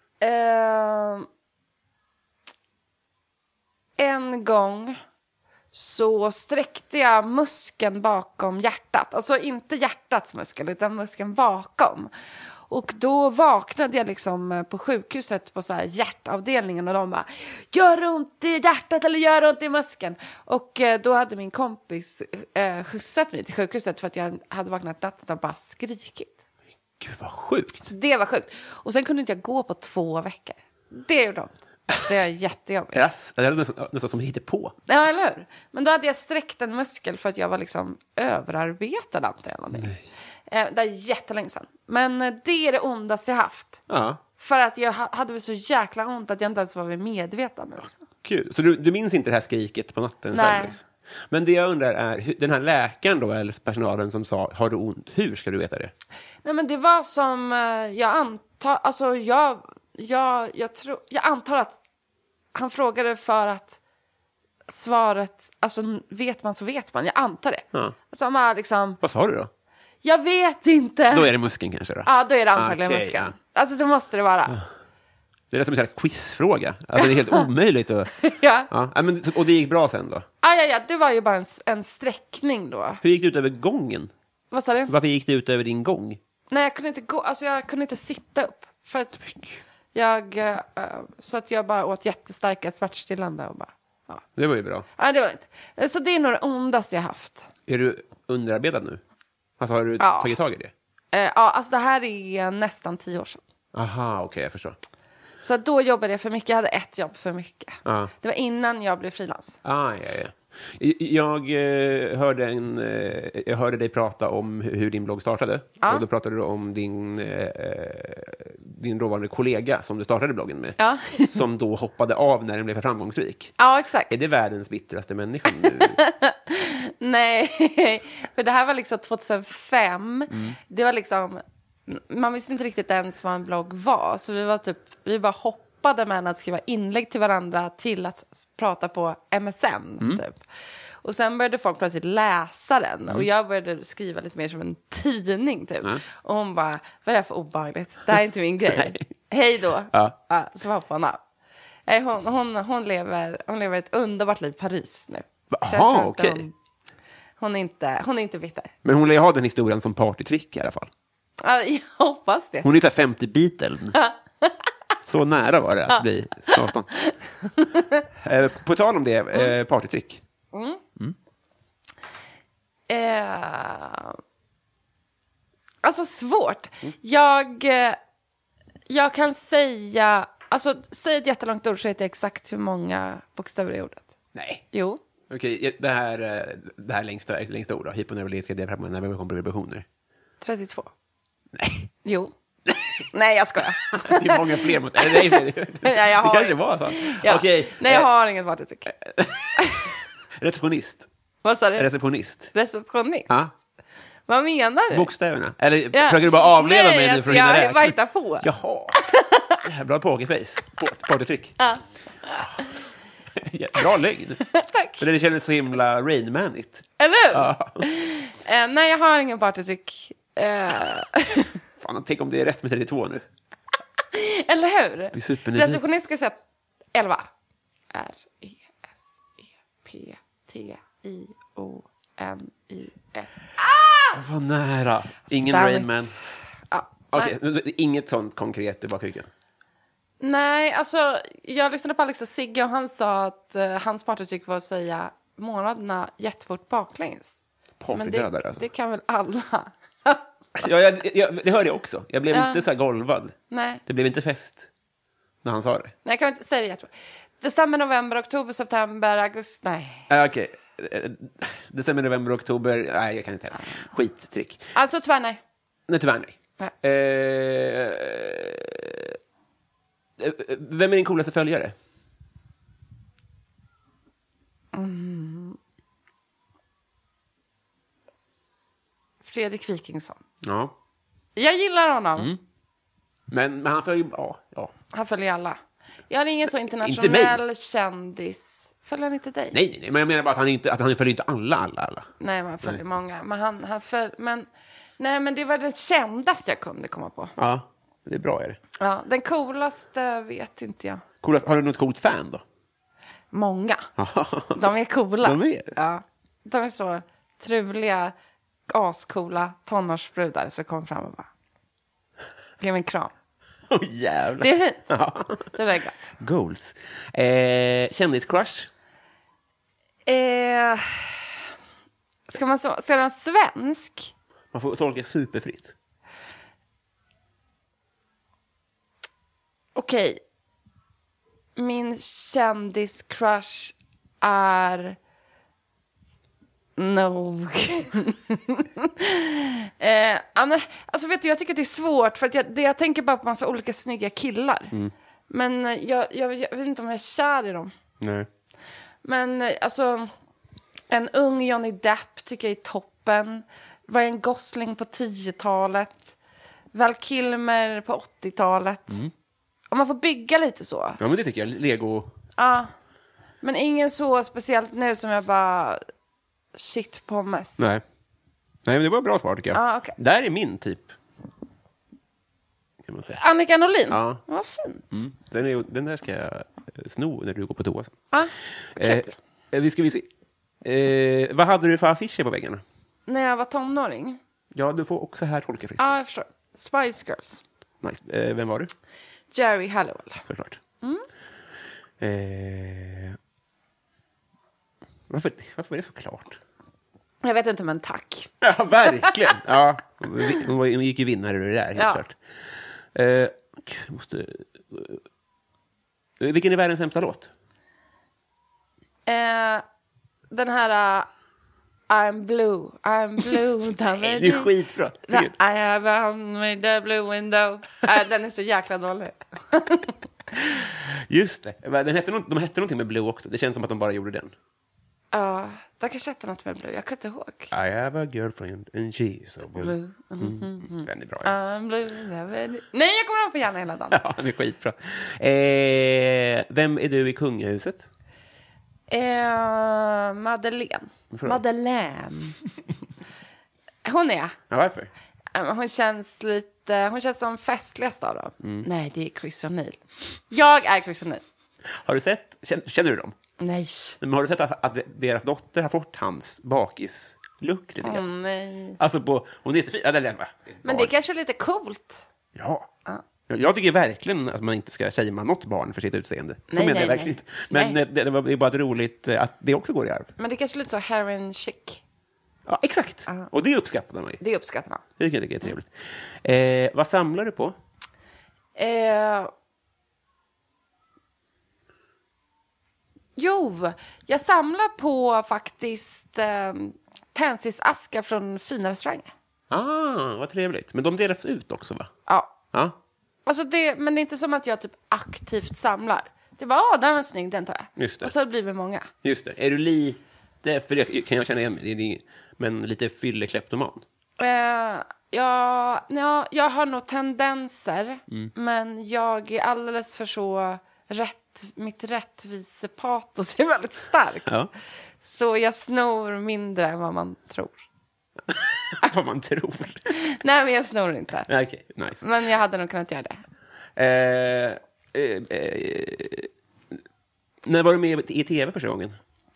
[SPEAKER 5] En gång så sträckte jag muskeln bakom hjärtat. Alltså inte hjärtats muskel, utan muskeln bakom. Och då vaknade jag liksom på sjukhuset på så här hjärtavdelningen och de bara, gör ont i hjärtat eller gör ont i muskeln? Och då hade min kompis skjutsat mig till sjukhuset för att jag hade vaknat natten och bara skrikit.
[SPEAKER 4] Gud, vad sjukt.
[SPEAKER 5] Så det var sjukt. Och sen kunde inte jag gå på 2 veckor. Det gjorde ont. Det är jättejobbigt.
[SPEAKER 4] Yes. Det är nästan som hittar på.
[SPEAKER 5] Ja, eller hur? Men då hade jag sträckt en muskel för att jag var liksom överarbetad, antar jag. Det är jättelänge sedan. Men det är det ondaste jag haft.
[SPEAKER 4] Ja.
[SPEAKER 5] För att jag hade väl så jäkla ont att jag inte ens var vid medvetande. Liksom.
[SPEAKER 4] Kul. Så du minns inte det här skriket på natten?
[SPEAKER 5] Nej.
[SPEAKER 4] Själv, liksom? Men det jag undrar är, den här läkaren då, eller personalen som sa, har du ont? Hur ska du veta det?
[SPEAKER 5] Nej, men det var som, jag antar, alltså jag antar att han frågade för att svaret, alltså vet man så vet man, jag antar det.
[SPEAKER 4] Ja.
[SPEAKER 5] Alltså man liksom,
[SPEAKER 4] Vad sa du då?
[SPEAKER 5] jag vet inte.
[SPEAKER 4] Då är det muskeln kanske då?
[SPEAKER 5] Ja, då är det antagligen
[SPEAKER 4] Okej,
[SPEAKER 5] muskeln.
[SPEAKER 4] ja.
[SPEAKER 5] Alltså det måste det vara.
[SPEAKER 4] Det är som en quizfråga. Alltså det är helt omöjligt.
[SPEAKER 5] Ja.
[SPEAKER 4] Ja. Men, och det gick bra sen då?
[SPEAKER 5] Ja, det var ju bara en sträckning då.
[SPEAKER 4] Hur gick det ut över gången?
[SPEAKER 5] Vad sa du?
[SPEAKER 4] Varför gick det ut över din gång?
[SPEAKER 5] Nej, jag kunde inte gå, alltså jag kunde inte sitta upp. För att så att jag bara åt jättestarka smärtstillande och bara, ja.
[SPEAKER 4] Det var ju bra.
[SPEAKER 5] Ja, det var det inte. Så det är nog det ondaste jag haft.
[SPEAKER 4] Är du underarbetad nu? Alltså har du tagit tag i det?
[SPEAKER 5] Ja, alltså det här är nästan 10 år sedan.
[SPEAKER 4] Aha, okej, jag förstår.
[SPEAKER 5] Så då jobbade jag för mycket. Jag hade ett jobb för mycket.
[SPEAKER 4] Ja.
[SPEAKER 5] Det var innan jag blev frilans.
[SPEAKER 4] Ja. Jag hörde dig prata om hur din blogg startade.
[SPEAKER 5] Ja.
[SPEAKER 4] Och då pratade du om din dåvarande kollega som du startade bloggen med.
[SPEAKER 5] Ja.
[SPEAKER 4] Som då hoppade av när den blev för framgångsrik.
[SPEAKER 5] Ja, exakt.
[SPEAKER 4] Är det världens bittraste människa nu?
[SPEAKER 5] Nej, för det här var liksom 2005. Det var liksom, man visste inte riktigt ens vad en blogg var. Så vi bara hoppade med att skriva inlägg till varandra till att prata på MSN typ. Och sen började folk plötsligt läsa den. Och jag började skriva lite mer som en tidning typ. Och hon bara, vad är det för obehagligt? Det här är inte min grej. Hej då.
[SPEAKER 4] Ja.
[SPEAKER 5] Så hoppade hon av. Nej, hon lever ett underbart liv i Paris nu.
[SPEAKER 4] Jaha, okej.
[SPEAKER 5] Hon är inte bitter.
[SPEAKER 4] Men hon lär ju ha den historien som partytrick i alla fall.
[SPEAKER 5] Ja, jag hoppas det.
[SPEAKER 4] Hon är 50-biteln. Så nära var det att bli satan. På tal om det, partytrick.
[SPEAKER 5] Alltså svårt. Jag kan säga Alltså, säg ett jättelångt ord så vet jag exakt hur många bokstäver i ordet.
[SPEAKER 4] Nej.
[SPEAKER 5] Jo.
[SPEAKER 4] Okej, det här längsta ord då. Hyponeurologiska depressioner.
[SPEAKER 5] 32.
[SPEAKER 4] Nej.
[SPEAKER 5] Jo. Nej, jag skojar.
[SPEAKER 4] Det är många fler mot... Nej,
[SPEAKER 5] Nej, jag har...
[SPEAKER 4] det kanske var så.
[SPEAKER 5] Ja.
[SPEAKER 4] Okej.
[SPEAKER 5] Nej, jag har inget partytrick.
[SPEAKER 4] Receptionist.
[SPEAKER 5] Vad sa du?
[SPEAKER 4] Receptionist.
[SPEAKER 5] Receptionist?
[SPEAKER 4] Ja.
[SPEAKER 5] Vad menar du?
[SPEAKER 4] Bokstäverna. Eller försöker du bara avleda mig nu för att hinna räkna?
[SPEAKER 5] Jag bara hittar på.
[SPEAKER 4] Jaha. Bra pokerface. Partytrick.
[SPEAKER 5] Ja.
[SPEAKER 4] Bra lögn.
[SPEAKER 5] Tack.
[SPEAKER 4] För det kändes så himla Rain-manigt.
[SPEAKER 5] Eller hur?
[SPEAKER 4] Ja.
[SPEAKER 5] Nej, jag har ingen partytrick.
[SPEAKER 4] Fan, tänk om det är rätt med 32 nu.
[SPEAKER 5] Eller hur?
[SPEAKER 4] Receptionist
[SPEAKER 5] ska säga 11. R-E-S-E-P-T-I-O-N-I-S.
[SPEAKER 4] Vad nära. Ingen
[SPEAKER 5] Damn
[SPEAKER 4] Rain Man.
[SPEAKER 5] Ja,
[SPEAKER 4] Okej, inget sånt konkret i bakhuvudet.
[SPEAKER 5] Nej, alltså jag lyssnade på Alex och Sigge och han sa att hans partytrick var att säga månaderna jättefort baklänges.
[SPEAKER 4] Partydödare alltså.
[SPEAKER 5] Det kan väl alla?
[SPEAKER 4] Ja, det hörde jag också. Jag blev inte så här golvad.
[SPEAKER 5] Nej.
[SPEAKER 4] Det blev inte fest när han sa det.
[SPEAKER 5] Nej, jag kan inte säga det jättebra. December, november, oktober, september, augusti. Nej.
[SPEAKER 4] Okej. December, november, oktober. Nej, jag kan inte heller. Skittrick.
[SPEAKER 5] Alltså tyvärr nej.
[SPEAKER 4] Nej, tyvärr nej. Vem är din coolaste följare?
[SPEAKER 5] Fredrik Wikingsson.
[SPEAKER 4] Ja.
[SPEAKER 5] Jag gillar honom.
[SPEAKER 4] Men han följer... Ja.
[SPEAKER 5] Han följer alla. Jag är ingen så internationell kändis. Följer han inte dig?
[SPEAKER 4] Nej. Men jag menar bara att han följer inte alla.
[SPEAKER 5] Nej, man följer många. Men han följer... Men det var det kändaste jag kunde komma på.
[SPEAKER 4] Ja, det är bra är det.
[SPEAKER 5] Ja, den coolaste vet inte jag.
[SPEAKER 4] Har du något coolt fan då?
[SPEAKER 5] Många. De är coola.
[SPEAKER 4] De är?
[SPEAKER 5] Ja. De är så truliga, ascoola tonårsbrudar så kom fram och bara... Ge mig en kram.
[SPEAKER 4] Jävlar.
[SPEAKER 5] Det är fint.
[SPEAKER 4] Ja.
[SPEAKER 5] Det är gott.
[SPEAKER 4] Goals. Kändiscrush?
[SPEAKER 5] Ska det vara svensk?
[SPEAKER 4] Man får tolka superfritt.
[SPEAKER 5] Okej. Min kändiscrush är nog... alltså vet du, jag tycker det är svårt för att jag tänker bara på massa olika snygga killar. Men jag vet inte om jag är kär i dem.
[SPEAKER 4] Nej.
[SPEAKER 5] Men alltså en ung Johnny Depp tycker jag är toppen. Ryan Gosling på 10-talet. Val Kilmer på 80-talet. Om man får bygga lite så.
[SPEAKER 4] Ja, men det tycker jag. Lego.
[SPEAKER 5] Ja. Men ingen så speciellt nu som jag bara... Shit pommes.
[SPEAKER 4] Nej, men det var ett bra svar tycker jag.
[SPEAKER 5] Ah, okay.
[SPEAKER 4] Där är min typ. Kan man säga.
[SPEAKER 5] Annika Norlin?
[SPEAKER 4] Ja.
[SPEAKER 5] Vad fint.
[SPEAKER 4] Den där ska jag sno när du går på toa sen. Vi ska se. Vad hade du för affischer på väggarna?
[SPEAKER 5] När jag var tonåring?
[SPEAKER 4] Ja, du får också här tolka fritt.
[SPEAKER 5] Ja, jag förstår. Spice Girls.
[SPEAKER 4] Nice. Vem var du?
[SPEAKER 5] Jerry Halliwell.
[SPEAKER 4] Såklart. Varför är det så klart?
[SPEAKER 5] Jag vet inte, men tack.
[SPEAKER 4] Ja, verkligen. Ja, hon gick ju vinnare ur det där, helt klart. Vilken är världens sämsta låt?
[SPEAKER 5] Den här... I'm blue.
[SPEAKER 4] Nej, det är skitbra.
[SPEAKER 5] I have with the blue window. Den är så jäkla dålig.
[SPEAKER 4] Just det. De hette någonting med Blue också. Det känns som att de bara gjorde den.
[SPEAKER 5] Ja, det kanske hette något med Blue. Jag kan inte ihåg.
[SPEAKER 4] I have a girlfriend and she's so blue. Den är bra. Ja.
[SPEAKER 5] I'm blue. Nej, jag kommer ihåg på hjärnan hela dagen.
[SPEAKER 4] Ja, det är skitbra. Vem är du i kungahuset?
[SPEAKER 5] Madeleine. Hon är.
[SPEAKER 4] Ja, varför?
[SPEAKER 5] Hon känns som festligast av dem. Nej, det är Chris O'Neill. Jag är Chris O'Neill.
[SPEAKER 4] Har du sett, känner du dem?
[SPEAKER 5] Nej.
[SPEAKER 4] Men har du sett att deras dotter har fått hans bakis-look lite grann?
[SPEAKER 5] Nej.
[SPEAKER 4] Alltså hon är jättefin.
[SPEAKER 5] Men det är kanske lite coolt.
[SPEAKER 4] Ja. Jag tycker verkligen att man inte ska säga något barn för sitt utseende.
[SPEAKER 5] Nej.
[SPEAKER 4] Men det är bara ett roligt att det också går i arv.
[SPEAKER 5] Men det är kanske lite så heroin chic.
[SPEAKER 4] Ja, exakt. Och det uppskattar man ju.
[SPEAKER 5] Det uppskattar man.
[SPEAKER 4] Det tycker jag är trevligt. Vad samlar du på?
[SPEAKER 5] Jo, jag samlar på faktiskt tändsticksaskar från fina restauranger.
[SPEAKER 4] Vad trevligt. Men de delas ut också, va?
[SPEAKER 5] Ja.
[SPEAKER 4] Ja.
[SPEAKER 5] Alltså men det är inte som att jag typ aktivt samlar. Det var den var snygg, den tar jag.
[SPEAKER 4] Just det.
[SPEAKER 5] Och så blir det många.
[SPEAKER 4] Just det. Är du lite, för det kan jag känna igen mig, men lite fyllekleptoman?
[SPEAKER 5] Jag har nog tendenser, men jag är alldeles för så mitt rättvisepatos är väldigt starkt.
[SPEAKER 4] Ja.
[SPEAKER 5] Så jag snor mindre än vad man tror.
[SPEAKER 4] Vad man tror.
[SPEAKER 5] Nej, men jag snor inte.
[SPEAKER 4] Okej, nice.
[SPEAKER 5] Men jag hade nog kunnat göra det.
[SPEAKER 4] När var du med i tv första gången?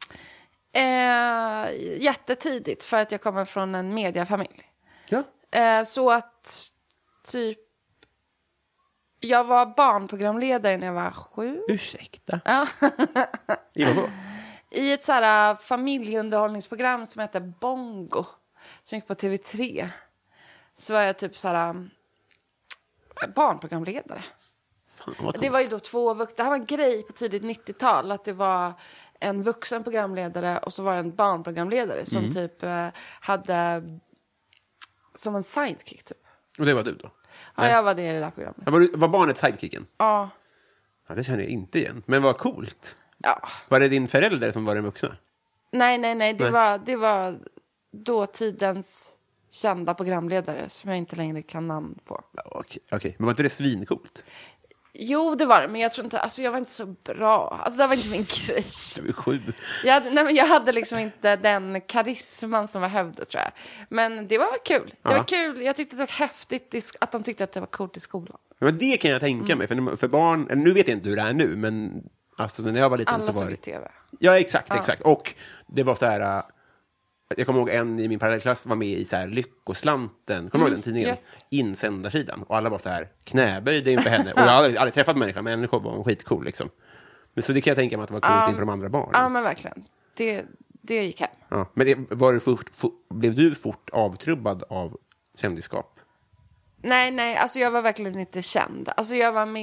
[SPEAKER 5] Jättetidigt, för att jag kommer från en mediafamilj.
[SPEAKER 4] Ja.
[SPEAKER 5] Så att typ jag var barnprogramledare när jag var 7.
[SPEAKER 4] Ursäkta.
[SPEAKER 5] Ja.
[SPEAKER 4] I vad då?
[SPEAKER 5] I ett så här familjeunderhållningsprogram som heter Bongo, som gick på TV3. Så var jag typ så här barnprogramledare.
[SPEAKER 4] Fan, vad
[SPEAKER 5] Det var ju då det här var en grej på tidigt 90-tal, att det var en vuxen programledare och så var det en barnprogramledare som typ hade som en sidekick typ.
[SPEAKER 4] Och det var du då?
[SPEAKER 5] Ja, jag var det i det där programmet.
[SPEAKER 4] Var barnet sidekicken?
[SPEAKER 5] Ja.
[SPEAKER 4] Ja, det känner jag inte igen. Men vad coolt.
[SPEAKER 5] Ja.
[SPEAKER 4] Var det din förälder som var den vuxna?
[SPEAKER 5] Nej. Det var dåtidens kända programledare som jag inte längre kan namn på.
[SPEAKER 4] Ja, okej. Men var inte det svincoolt?
[SPEAKER 5] Jo, det var det, men jag tror inte, alltså jag var inte så bra. Alltså det var inte min grej.
[SPEAKER 4] Du är 7.
[SPEAKER 5] Jag hade liksom inte den karisman som var hävdet, tror jag. Men det var kul. Det var kul. Jag tyckte det var häftigt att de tyckte att det var coolt i skolan.
[SPEAKER 4] Men det kan jag tänka mig. För barn, nu vet jag inte hur det är nu, men alltså, när jag var liten
[SPEAKER 5] alla
[SPEAKER 4] så var
[SPEAKER 5] såg
[SPEAKER 4] det...
[SPEAKER 5] i tv.
[SPEAKER 4] Ja, exakt. Och det var så här... Jag kommer ihåg en i min parallellklass var med i så här Lyckoslanten. Kommer du ihåg den tidningen?
[SPEAKER 5] Yes.
[SPEAKER 4] Insändarsidan. Och alla var så här knäböjda inför henne. Och jag hade aldrig träffat människa, men människor var skitcool liksom. Men så det kan jag tänka mig att det var coolt inför de andra barnen.
[SPEAKER 5] Ja, men verkligen. Det gick hem.
[SPEAKER 4] Ja. Men blev du fort avtrubbad av kändisskap?
[SPEAKER 5] Nej, alltså jag var verkligen inte känd. Alltså jag var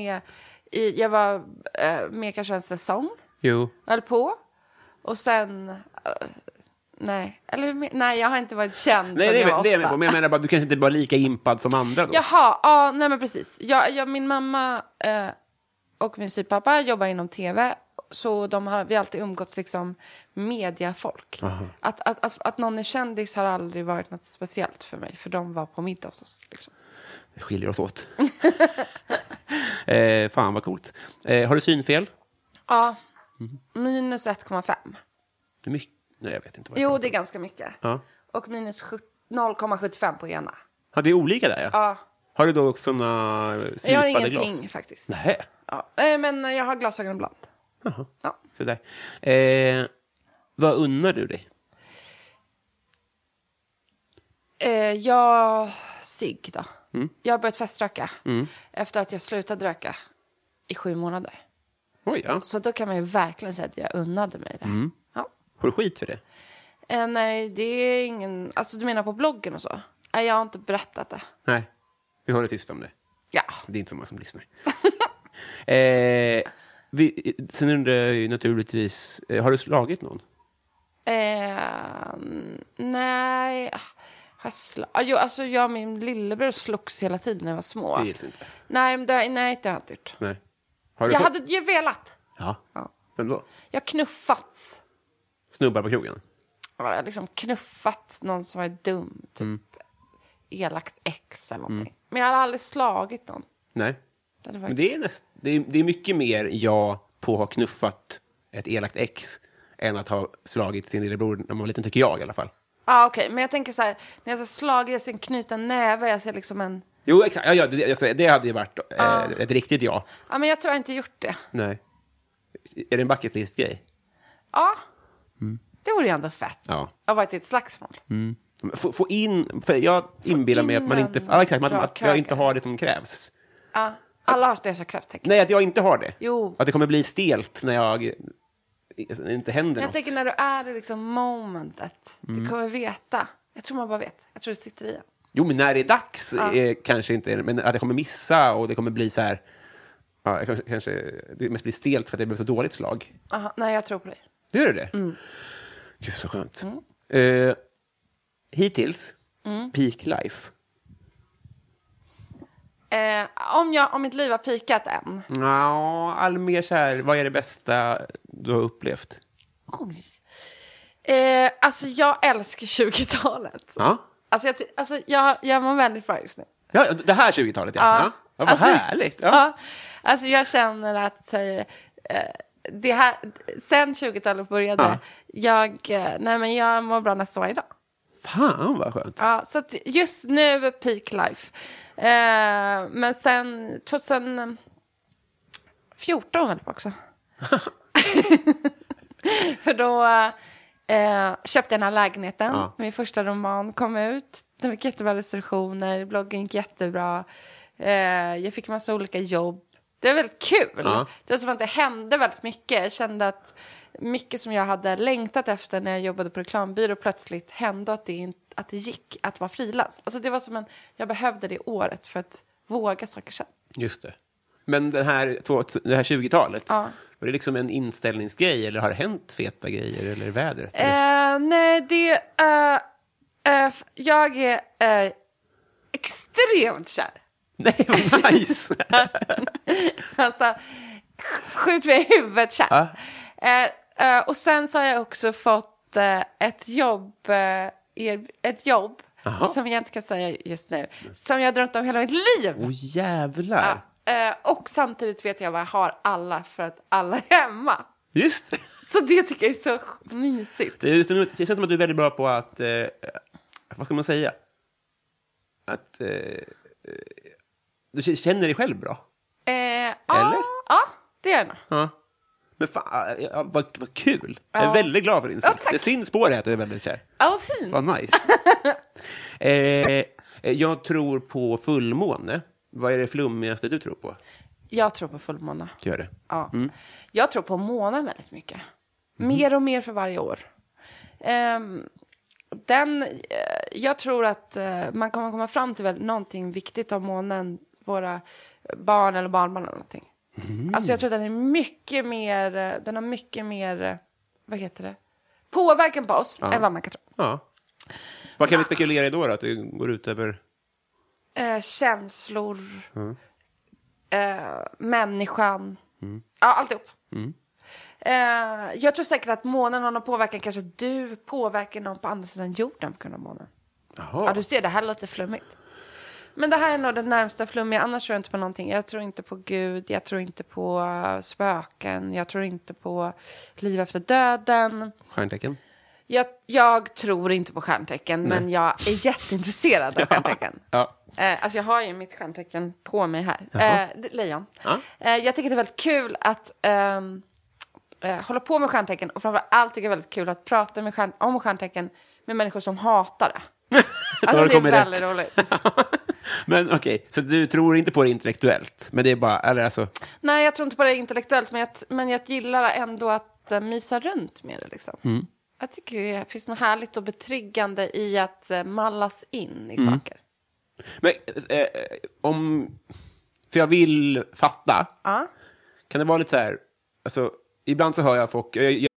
[SPEAKER 5] med kanske en säsong.
[SPEAKER 4] Jo.
[SPEAKER 5] Höll på. Och sen... Nej, jag har inte varit känd
[SPEAKER 4] Nej,
[SPEAKER 5] sedan jag var 8.
[SPEAKER 4] Men jag menar bara, du kanske inte var lika impad som andra då?
[SPEAKER 5] Jaha, ja, nej men precis. Min mamma och min styvpappa jobbar inom tv. Så vi har alltid umgåtts liksom mediafolk. Att någon är kändis har aldrig varit något speciellt för mig. För de var på middag hos oss liksom.
[SPEAKER 4] Det skiljer oss åt. Fan vad coolt. Har du synfel?
[SPEAKER 5] Ja, minus 1,5.
[SPEAKER 4] Det är mycket. Nej, jag vet inte vad
[SPEAKER 5] Jo, det är ganska mycket.
[SPEAKER 4] Ja.
[SPEAKER 5] Och minus 0,75 på ena.
[SPEAKER 4] Ja, det är olika där, ja.
[SPEAKER 5] Ja.
[SPEAKER 4] Har du då också såna slipade
[SPEAKER 5] Jag har
[SPEAKER 4] glas?
[SPEAKER 5] ingenting faktiskt.
[SPEAKER 4] Nej.
[SPEAKER 5] Ja. Men jag har glasögon ibland.
[SPEAKER 4] Jaha.
[SPEAKER 5] Ja.
[SPEAKER 4] Så där. Vad unnar du dig?
[SPEAKER 5] Cigg då. Jag har börjat feströka. Efter att jag slutade röka i 7 månader.
[SPEAKER 4] Oj, ja.
[SPEAKER 5] Så då kan man ju verkligen säga att jag unnade mig det. Ja.
[SPEAKER 4] Får du skit för det?
[SPEAKER 5] Nej, det är ingen... Alltså du menar på bloggen och så? Nej, jag har inte berättat det.
[SPEAKER 4] Nej, vi håller tyst om det.
[SPEAKER 5] Ja.
[SPEAKER 4] Det är inte så många som lyssnar. Sen undrar jag ju naturligtvis, har du slagit någon?
[SPEAKER 5] Nej. Alltså jag och min lillebror slogs hela tiden när jag var små.
[SPEAKER 4] Det gills inte.
[SPEAKER 5] Nej, det har jag inte gjort.
[SPEAKER 4] Nej. Har du
[SPEAKER 5] Jag hade ju velat.
[SPEAKER 4] Ja. Vem då?
[SPEAKER 5] Jag har knuffats.
[SPEAKER 4] Snubbar på krogen?
[SPEAKER 5] Jag har liksom knuffat någon som var dum. Typ elakt ex eller någonting. Men jag har aldrig slagit någon.
[SPEAKER 4] Nej.
[SPEAKER 5] Det var...
[SPEAKER 4] Men det är mycket mer jag på att ha knuffat ett elakt ex än att ha slagit sin lillebror när man var liten, tycker jag i alla fall.
[SPEAKER 5] Ja, okej. Men jag tänker så här, när jag slagit, jag ser en knuten näve, jag ser liksom en...
[SPEAKER 4] Jo, exakt. Ja, det hade ju varit ett riktigt ja.
[SPEAKER 5] Ja, men jag tror jag inte gjort det.
[SPEAKER 4] Nej. Är det en bucket list-grej?
[SPEAKER 5] Ja. Det vore ju ändå fett.
[SPEAKER 4] Ja.
[SPEAKER 5] Jag har varit i ett slagsmål.
[SPEAKER 4] Få in... För jag inbillar mig att man inte... Ja, exakt. Att jag inte har det som krävs.
[SPEAKER 5] Ja. Alla har det som krävs, tänker
[SPEAKER 4] Nej, att jag inte har det.
[SPEAKER 5] Jo.
[SPEAKER 4] Att det kommer bli stelt när jag... inte händer
[SPEAKER 5] jag
[SPEAKER 4] något.
[SPEAKER 5] tänker när du är i liksom momentet. Du kommer veta. Jag tror man bara vet. Jag tror det sitter i en.
[SPEAKER 4] Jo, men när det är dags kanske inte. Men att jag kommer missa och det kommer bli så här... Ja, kanske det mest blir stelt för att det blev så dåligt slag.
[SPEAKER 5] Aha, nej, jag tror på dig.
[SPEAKER 4] Du gör det? Gud, så skönt. Hittills, peak life.
[SPEAKER 5] Om mitt liv har pikat än.
[SPEAKER 4] Ja, mer så här, vad är det bästa du har upplevt?
[SPEAKER 5] Alltså jag älskar 20-talet.
[SPEAKER 4] Ja.
[SPEAKER 5] Jag var väldigt bra just nu.
[SPEAKER 4] Ja, det här 20-talet, ja. Ja, vad härligt.
[SPEAKER 5] Ja. Alltså jag känner att det här, sen 20-talet började, jag mår bra nästan varje dag.
[SPEAKER 4] Fan, vad skönt.
[SPEAKER 5] Ja, så att just nu peak life. Men sen 2014 väl också. För då köpte jag den här lägenheten.
[SPEAKER 4] Ja.
[SPEAKER 5] Min första roman kom ut. Den fick jättebra recensioner. Bloggen gick jättebra. Jag fick massa olika jobb. Det var väldigt kul.
[SPEAKER 4] Ja.
[SPEAKER 5] Det var som att det hände väldigt mycket. Jag kände att mycket som jag hade längtat efter när jag jobbade på reklambyrå plötsligt hände, att det gick att vara frilans. Alltså det var som jag behövde det året för att våga saker sen.
[SPEAKER 4] Just det. Men det här 20-talet,
[SPEAKER 5] Ja.
[SPEAKER 4] var det liksom en inställningsgrej eller har det hänt feta grejer eller vädret?
[SPEAKER 5] Nej, jag är extremt kär.
[SPEAKER 4] Nej, vad nice!
[SPEAKER 5] Alltså, skjut mig i huvudet kär.
[SPEAKER 4] Ja.
[SPEAKER 5] Och sen så har jag också fått ett jobb som jag inte kan säga just nu, som jag har drömt om hela mitt liv.
[SPEAKER 4] Åh, jävlar!
[SPEAKER 5] Och samtidigt vet jag vad jag har alla för att alla är hemma.
[SPEAKER 4] Just det.
[SPEAKER 5] Så det tycker jag är så mysigt.
[SPEAKER 4] Det känns som att du är väldigt bra på att, vad ska man säga? Att du känner dig själv bra. Eller?
[SPEAKER 5] Ja, det är jag nog.
[SPEAKER 4] Ja. Men fan, vad kul. Jag är väldigt glad för din skull. Det syns på det att du är väldigt kär.
[SPEAKER 5] Ja, vad fint.
[SPEAKER 4] Vad nice. Jag tror på fullmåne. Vad är det flummigaste du tror på?
[SPEAKER 5] Jag tror på fullmåne.
[SPEAKER 4] Gör det.
[SPEAKER 5] Ja. Jag tror på månen väldigt mycket. Mer och mer för varje år. Jag tror att man kommer komma fram till någonting viktigt av månen. Våra barn eller barnbarn eller någonting. Alltså jag tror att den har mycket mer, vad heter det? Påverkan på oss än vad man kan tro.
[SPEAKER 4] Ja. Vad kan vi spekulera i då? Att det går ut över?
[SPEAKER 5] Känslor. Människan. Ja, alltihop. Jag tror säkert att månen har någon påverkan. Kanske du påverkar någon på andra sidan jorden på grund av månen.
[SPEAKER 4] Jaha.
[SPEAKER 5] Ja, du ser, det här låter flummigt. Men det här är nog det närmsta flummiga. Annars tror jag inte på någonting. Jag tror inte på Gud. Jag tror inte på spöken. Jag tror inte på liv efter döden.
[SPEAKER 4] Stjärntecken?
[SPEAKER 5] Jag tror inte på stjärntecken. Nej. Men jag är jätteintresserad av stjärntecken.
[SPEAKER 4] Ja.
[SPEAKER 5] Alltså jag har ju mitt stjärntecken på mig här. Lejon.
[SPEAKER 4] Ja.
[SPEAKER 5] Jag tycker det är väldigt kul att hålla på med stjärntecken. Och framförallt tycker jag det är väldigt kul att prata om stjärntecken med människor som hatar det. Alltså det är väldigt roligt.
[SPEAKER 4] Men okej, så du tror inte på det intellektuellt? Men det är bara, eller alltså... Nej,
[SPEAKER 5] jag tror inte på det intellektuellt. Men jag gillar ändå att mysa runt med det liksom. Jag tycker det finns något härligt och betryggande i att mallas in i saker.
[SPEAKER 4] Men för jag vill fatta. Kan det vara lite så här, alltså ibland så hör jag folk...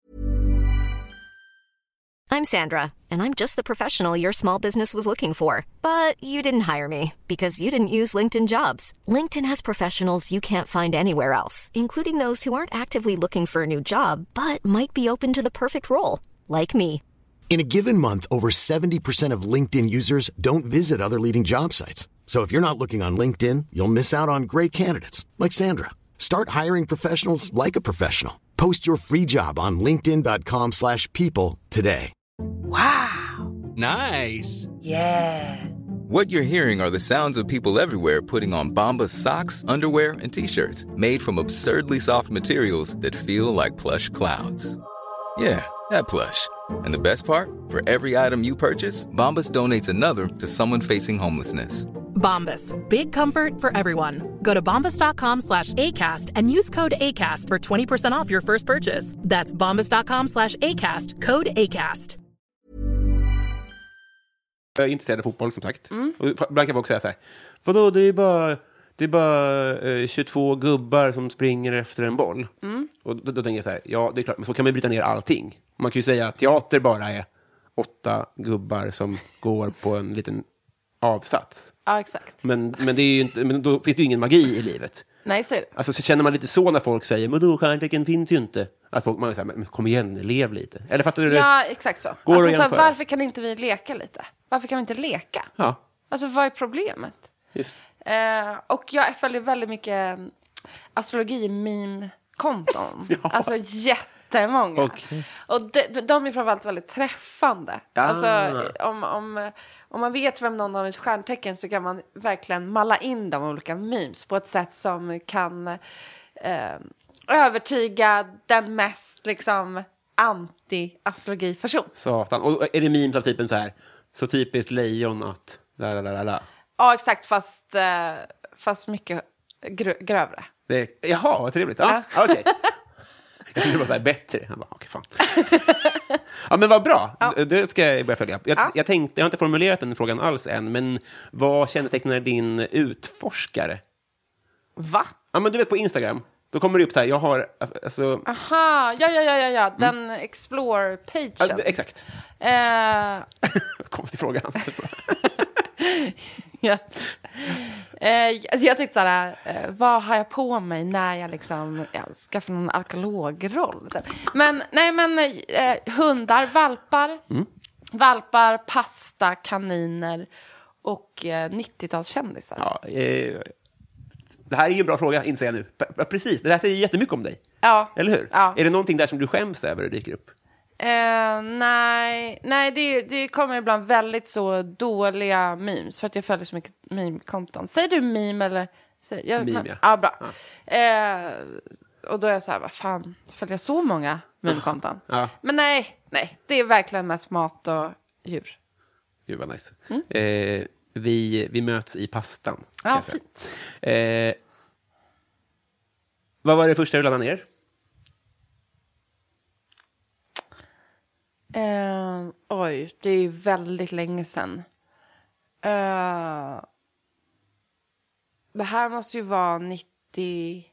[SPEAKER 6] I'm Sandra, and I'm just the professional your small business was looking for. But you didn't hire me because you didn't use LinkedIn Jobs. LinkedIn has professionals you can't find anywhere else, including those who aren't actively looking for a new job, but might be open to the perfect role, like me.
[SPEAKER 7] In a given month, over 70% of LinkedIn users don't visit other leading job sites. So if you're not looking on LinkedIn, you'll miss out on great candidates like Sandra. Start hiring professionals like a professional. Post your free job on linkedin.com/people today.
[SPEAKER 8] Wow.
[SPEAKER 9] Nice.
[SPEAKER 8] Yeah.
[SPEAKER 9] What you're hearing are the sounds of people everywhere putting on Bombas socks, underwear, and T-shirts made from absurdly soft materials that feel like plush clouds. Yeah, that plush. And the best part? For every item you purchase, Bombas donates another to someone facing homelessness.
[SPEAKER 3] Bombas. Big comfort for everyone. Go to bombas.com/ACAST and use code ACAST for 20% off your first purchase. That's bombas.com/ACAST. Code ACAST.
[SPEAKER 4] Jag är intresserad av fotboll som sagt. Och ibland kan folk säga så här: vadå, det är Det är bara 22 gubbar som springer efter en boll. Och då tänker jag så här, ja det är klart, men så kan man bryta ner allting. Man kan ju säga att teater bara är 8 gubbar som går på en liten avsats.
[SPEAKER 5] Ja, exakt.
[SPEAKER 4] Men det är ju inte, men då finns det ju ingen magi i livet.
[SPEAKER 5] Nej, så är det.
[SPEAKER 4] Alltså så känner man lite så när folk säger, men då stjärntecken finns ju inte. Att folk, man säger, men kom igen, lev lite. Eller fattar du?
[SPEAKER 5] Ja, exakt så.
[SPEAKER 4] Går
[SPEAKER 5] alltså, så här,
[SPEAKER 4] jämföra?
[SPEAKER 5] varför kan inte vi leka lite? Varför kan vi inte leka?
[SPEAKER 4] Ja,
[SPEAKER 5] Alltså, vad är problemet?
[SPEAKER 4] just.
[SPEAKER 5] Och jag följer väldigt mycket astrologi-meme-konton.
[SPEAKER 4] Ja.
[SPEAKER 5] Alltså jättemånga.
[SPEAKER 4] Okej.
[SPEAKER 5] Och de är framförallt väldigt träffande.
[SPEAKER 4] Ah.
[SPEAKER 5] Alltså om man vet vem någon har ett stjärntecken så kan man verkligen malla in de olika memes på ett sätt som kan övertyga den mest liksom anti-astrologi-person.
[SPEAKER 4] Satan. Och är det memes av typen så här, så typiskt lejon att la.
[SPEAKER 5] Ja, exakt, fast mycket grövre.
[SPEAKER 4] Jaha, vad trevligt. Ja, okej. Jag tyckte det var så här bättre. Jag bara, okej, fan. Ja, men vad bra. Ja. Det ska jag börja följa. Jag har inte formulerat den frågan alls än, men vad kännetecknar din utforskare?
[SPEAKER 5] Va?
[SPEAKER 4] Ja, men du vet på Instagram, då kommer det upp så här, jag har, alltså...
[SPEAKER 5] Aha, ja. Den Explore-pagen.
[SPEAKER 4] Ja, exakt. Konstig fråga.
[SPEAKER 5] Ja. Alltså jag tänkte så här, vad har jag på mig när jag liksom skaffar någon arkeologroll? Men hundar, valpar, pasta, kaniner och 90-talskändisar.
[SPEAKER 4] Ja, det här är ju en bra fråga, inser jag nu. Precis, det här säger jättemycket om dig.
[SPEAKER 5] Ja.
[SPEAKER 4] Eller hur?
[SPEAKER 5] Ja.
[SPEAKER 4] Är det någonting där som du skäms över att dyker upp?
[SPEAKER 5] Nej, det kommer ibland väldigt så dåliga memes för att jag följer så mycket meme-konton. Säger du meme eller?
[SPEAKER 4] Meme, ja.
[SPEAKER 5] Ja, bra. Ja. Och då är jag så här, vad fan, följer jag så många meme-konton?
[SPEAKER 4] Ja.
[SPEAKER 5] Men nej, det är verkligen mest mat och djur.
[SPEAKER 4] Gud vad nice. Vi möts i pastan.
[SPEAKER 5] Ja, fint.
[SPEAKER 4] Vad var det första du laddade ner?
[SPEAKER 5] Oj, det är ju väldigt länge sedan. Det här måste ju vara 96.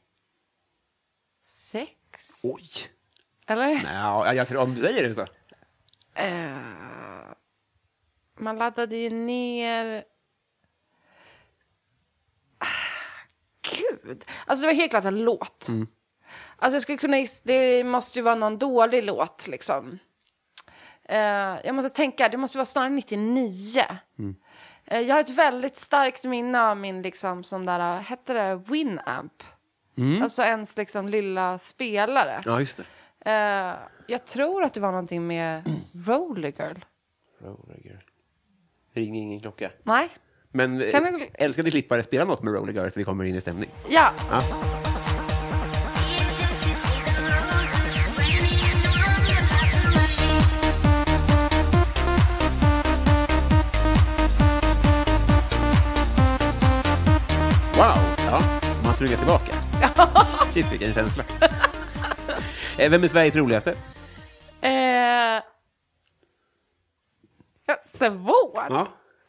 [SPEAKER 4] Oj.
[SPEAKER 5] Eller?
[SPEAKER 4] Nej, jag tror om du säger det så.
[SPEAKER 5] Man laddade ju ner... Gud. Alltså det var helt klart en låt. Alltså jag skulle kunna... Det måste ju vara någon dålig låt liksom. Jag måste tänka, det måste vara snarare 99. Jag har ett väldigt starkt minne av min liksom sån där, hette det Winamp? Alltså ens liksom lilla spelare.
[SPEAKER 4] Ja, just
[SPEAKER 5] det. Jag tror att det var någonting med Roller Girl.
[SPEAKER 4] Ringer ingen klocka.
[SPEAKER 5] Nej.
[SPEAKER 4] Men älskar du klippa spela något med Roller Girl så vi kommer in i stämning?
[SPEAKER 5] Ja.
[SPEAKER 4] Wow, ja. Man flyger tillbaka. Shit, vilken känsla. Vem är Sveriges roligaste?
[SPEAKER 5] Svår.
[SPEAKER 4] Ja.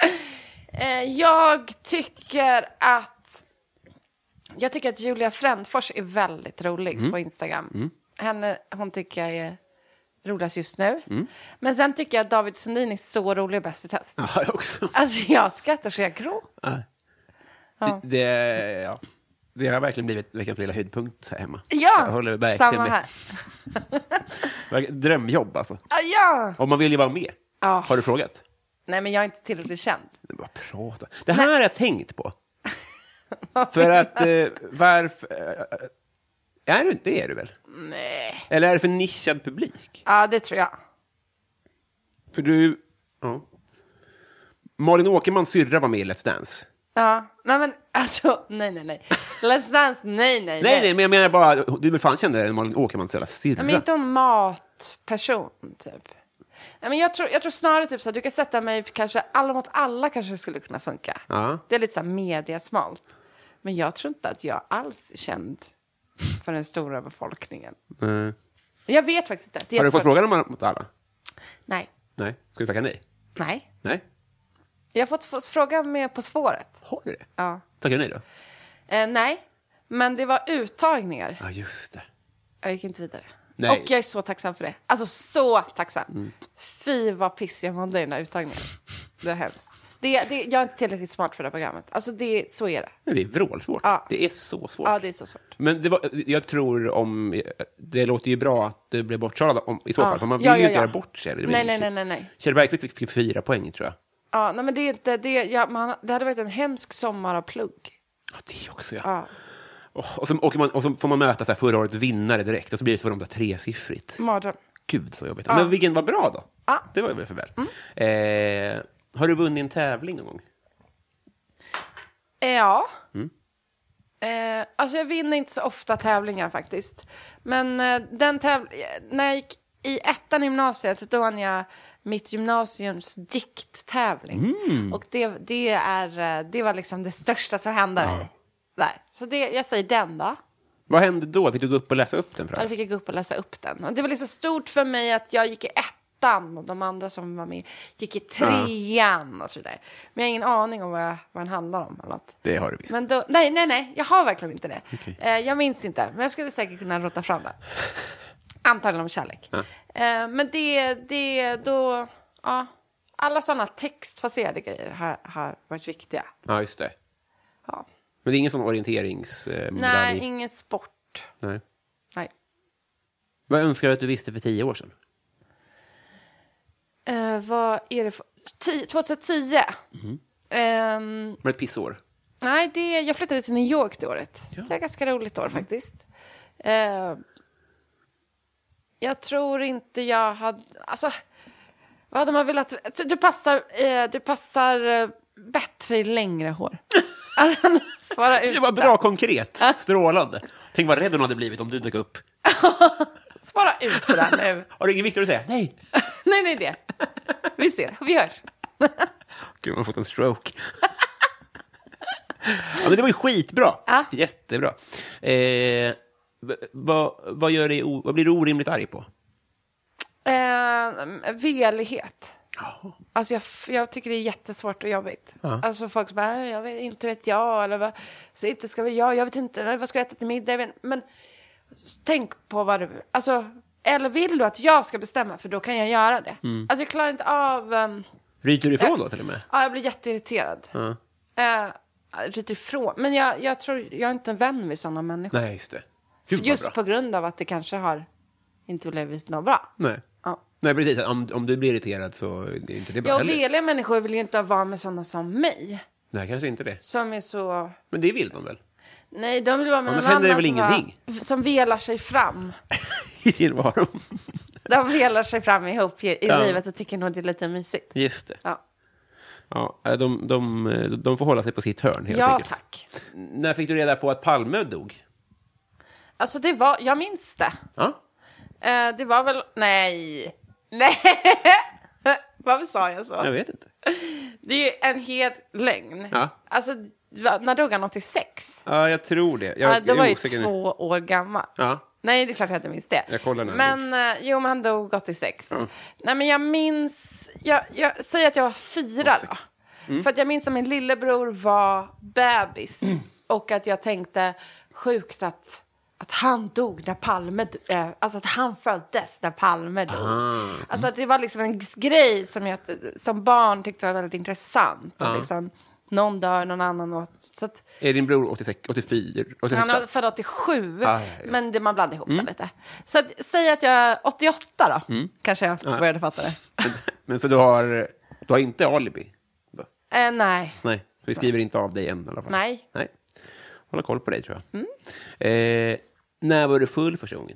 [SPEAKER 5] Jag tycker att Julia Frändfors är väldigt rolig på Instagram. Hon tycker jag är roligast just nu. Men sen tycker jag att David Sundin är så rolig och bäst i test.
[SPEAKER 4] Ja, jag också.
[SPEAKER 5] Alltså jag skrattar så jag gråter.
[SPEAKER 4] Ja. Det har verkligen blivit veckans lilla höjdpunkt här hemma.
[SPEAKER 5] Ja,
[SPEAKER 4] jag håller verkligen
[SPEAKER 5] samma här.
[SPEAKER 4] Drömjobb alltså.
[SPEAKER 5] Ja.
[SPEAKER 4] Och man vill ju vara med. Har du frågat?
[SPEAKER 5] Nej, men jag är inte tillräckligt känd.
[SPEAKER 4] Det bara prata. Det här har jag tänkt på. För att varför... Är du inte, är du väl?
[SPEAKER 5] Nej.
[SPEAKER 4] Eller är det för nischad publik?
[SPEAKER 5] Ja, det tror jag.
[SPEAKER 4] För du... Ja. Malin Åkerman syrra var med i Let's Dance.
[SPEAKER 5] Ja, nej men alltså, nej. Let's Dance, nej.
[SPEAKER 4] Nej, men jag menar bara, du vill fan känna det, Malin Åkerman så jävla syrra.
[SPEAKER 5] Men inte en matperson, typ. Nej, men jag tror snarare typ så att du kan sätta mig kanske alla mot alla kanske skulle kunna funka.
[SPEAKER 4] Ja.
[SPEAKER 5] Det är lite så här mediasmalt. Men jag tror inte att jag alls är känd för den stora befolkningen. Jag vet faktiskt inte.
[SPEAKER 4] Har du fått frågan om mot alla?
[SPEAKER 5] Nej.
[SPEAKER 4] Nej. Ska du tacka nej?
[SPEAKER 5] Nej. Jag har fått fråga med På spåret.
[SPEAKER 4] Har du det?
[SPEAKER 5] Ja.
[SPEAKER 4] Tackar du nej då?
[SPEAKER 5] Nej, men det var uttagningar.
[SPEAKER 4] Ja, just det.
[SPEAKER 5] Jag gick inte vidare.
[SPEAKER 4] Nej.
[SPEAKER 5] Och jag är så tacksam för det. Alltså så tacksam. Fy vad piss jag mådde i den här uttagningen. Det är hemskt. Jag är inte tillräckligt smart för det här programmet. Alltså så är det.
[SPEAKER 4] Men det är vrålsvårt.
[SPEAKER 5] Ja.
[SPEAKER 4] Det är så svårt.
[SPEAKER 5] Ja, det är så svårt.
[SPEAKER 4] Men jag tror det låter ju bra att du blev bortsalad i så fall. För man vill ju inte göra bort sig.
[SPEAKER 5] Nej.
[SPEAKER 4] Kjell Bergqvist fick 4 poäng, tror jag.
[SPEAKER 5] Ja, nej, men det är inte... Det hade varit en hemsk sommar av plugg.
[SPEAKER 4] Ja, det också, ja. Och så får man möta så här förra årets vinnare direkt. Och så blir det för dem 3-siffrigt.
[SPEAKER 5] Mardröm.
[SPEAKER 4] Gud, så jobbigt. Men vilken var bra då?
[SPEAKER 5] Ja.
[SPEAKER 4] Det var väl för väl. Har du vunnit en tävling någon gång?
[SPEAKER 5] Ja. Alltså jag vinner inte så ofta tävlingar faktiskt. Men när jag gick i 1:an i gymnasiet, då vann jag mitt gymnasiums dikttävling. Och det var liksom det största som hände mig. Där. Så jag säger den då.
[SPEAKER 4] Vad hände då? Fick du gå upp och läsa upp den?
[SPEAKER 5] Ja, då fick jag gå upp och läsa upp den. Och det var liksom stort för mig att jag gick i 1:an och de andra som var med gick i 3:an och så vidare. Men jag har ingen aning om vad den handlar om. Eller något.
[SPEAKER 4] Det har du visst.
[SPEAKER 5] Men då, nej, jag har verkligen inte det.
[SPEAKER 4] Okay.
[SPEAKER 5] Jag minns inte, men jag skulle säkert kunna rota fram det. Antagligen om kärlek. Men då... Ja, alla sådana textbaserade grejer har varit viktiga.
[SPEAKER 4] Ja, just det.
[SPEAKER 5] Ja.
[SPEAKER 4] Men det är ingen sån
[SPEAKER 5] Nej, ingen sport.
[SPEAKER 4] Nej.
[SPEAKER 5] Vad
[SPEAKER 4] önskar du att du visste för 10 år sedan?
[SPEAKER 5] Vad är det för... 2010?
[SPEAKER 4] Var det ett pissår?
[SPEAKER 5] Nej, jag flyttade till New York det året. Ja. Det var ett ganska roligt år faktiskt. Jag tror inte jag hade... Alltså, vad hade man velat... Du passar bättre i längre hår. Svara ut.
[SPEAKER 4] Det var bra konkret. Strålande. Tänk vad rädd hon hade blivit om du dök upp.
[SPEAKER 5] Svara ut på det nu.
[SPEAKER 4] Har du ingen Victor att säga? Nej.
[SPEAKER 5] nej, det. Vi ser. Vi hörs.
[SPEAKER 4] Gud, man har fått en stroke. Ja, men det var ju skitbra. Ja. Jättebra. Vad blir du orimligt arg på?
[SPEAKER 5] Velighet. Alltså jag tycker det är jättesvårt och jobbigt. Alltså folk som bara, jag vet inte eller vad, så inte ska vi jag vet inte, vad ska jag äta till middag? Men tänk på vad du, alltså, eller vill du att jag ska bestämma, för då kan jag göra det. Alltså jag klarar inte av...
[SPEAKER 4] Ryter du ifrån då till och med?
[SPEAKER 5] Ja, jag blir jätteirriterad. Ryter ifrån. Men jag tror, jag är inte en vän med sådana människor.
[SPEAKER 4] Nej, just det.
[SPEAKER 5] Just på grund av att det kanske har inte blivit något bra.
[SPEAKER 4] Nej. Nej, precis. Om du blir irriterad så är det inte det bra heller.
[SPEAKER 5] Veliga människor vill ju inte vara med sådana som mig.
[SPEAKER 4] Nej, kanske inte det.
[SPEAKER 5] Som är så...
[SPEAKER 4] Men det vill de väl?
[SPEAKER 5] Nej, de vill vara med
[SPEAKER 4] någon
[SPEAKER 5] annan som velar sig fram.
[SPEAKER 4] I tillvaron.
[SPEAKER 5] De velar sig fram ihop i livet och tycker nog det är lite mysigt.
[SPEAKER 4] Just det.
[SPEAKER 5] Ja,
[SPEAKER 4] de får hålla sig på sitt hörn helt enkelt. Ja, tack. När fick du reda på att Palme dog?
[SPEAKER 5] Alltså jag minns det.
[SPEAKER 4] Ja.
[SPEAKER 5] Det var väl... Nej. Varför sa jag så?
[SPEAKER 4] Jag vet inte.
[SPEAKER 5] Det är ju en helt lögn.
[SPEAKER 4] Ja.
[SPEAKER 5] Alltså, när dog han 86?
[SPEAKER 4] Ja, jag tror det.
[SPEAKER 5] Det var ju 2 år gammal.
[SPEAKER 4] Ja.
[SPEAKER 5] Nej, det är klart att jag inte minns det.
[SPEAKER 4] Jag kollar nu.
[SPEAKER 5] Men, men han dog 86. Ja. Nej, men jag minns... Jag säger att jag var 4 då. För att jag minns att min lillebror var bebis. Och att jag tänkte, sjukt att han dog när Palme... alltså att han föddes när Palme dog. Alltså att det var liksom en grej som jag som barn tyckte var väldigt intressant. Och liksom, någon dör, någon annan åt. Så att,
[SPEAKER 4] är din bror 84?
[SPEAKER 5] Han är född 87, men man blandade ihop det lite. Så att, säg att jag är 88 då. Kanske jag började fatta det.
[SPEAKER 4] Men så du har inte alibi?
[SPEAKER 5] Nej.
[SPEAKER 4] Nej, vi skriver inte av dig än i alla fall.
[SPEAKER 5] Nej.
[SPEAKER 4] Hålla koll på dig, tror jag. När var du full första gången?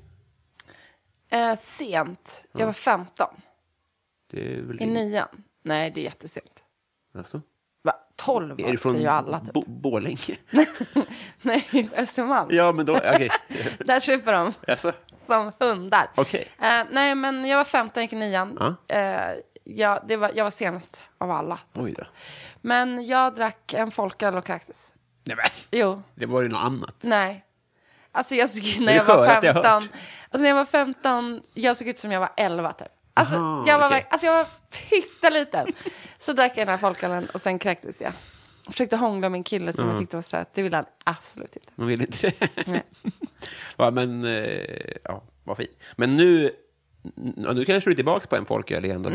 [SPEAKER 5] Sent. Jag var 15.
[SPEAKER 4] Det är väl
[SPEAKER 5] i 9. Nej, det är jättesent.
[SPEAKER 4] Alltså?
[SPEAKER 5] 12
[SPEAKER 4] är du från
[SPEAKER 5] ju alla typ.
[SPEAKER 4] Borlänge?
[SPEAKER 5] Nej, Östermalm.
[SPEAKER 4] Ja, men då, okej.
[SPEAKER 5] Där super de.
[SPEAKER 4] Alltså?
[SPEAKER 5] Som hundar.
[SPEAKER 4] Okej.
[SPEAKER 5] Nej, men jag var 15, gick i 9. Jag var senast av alla.
[SPEAKER 4] Oj då.
[SPEAKER 5] Men jag drack en folköl och kaktus.
[SPEAKER 4] Nej, men.
[SPEAKER 5] Jo.
[SPEAKER 4] Det var ju något annat.
[SPEAKER 5] Nej. Alltså när jag var 15, jag såg ut som jag var 11 typ. Alltså jag var pytteliten. Så drack jag den här folkölen och sen kräktes jag. försökte hångla med en kille som jag tyckte var söt. Det ville han absolut inte.
[SPEAKER 4] Man vill inte det.
[SPEAKER 5] Nej.
[SPEAKER 4] Ja, men ja, vad fint. Men nu kanske du är tillbaka på en folköl igen.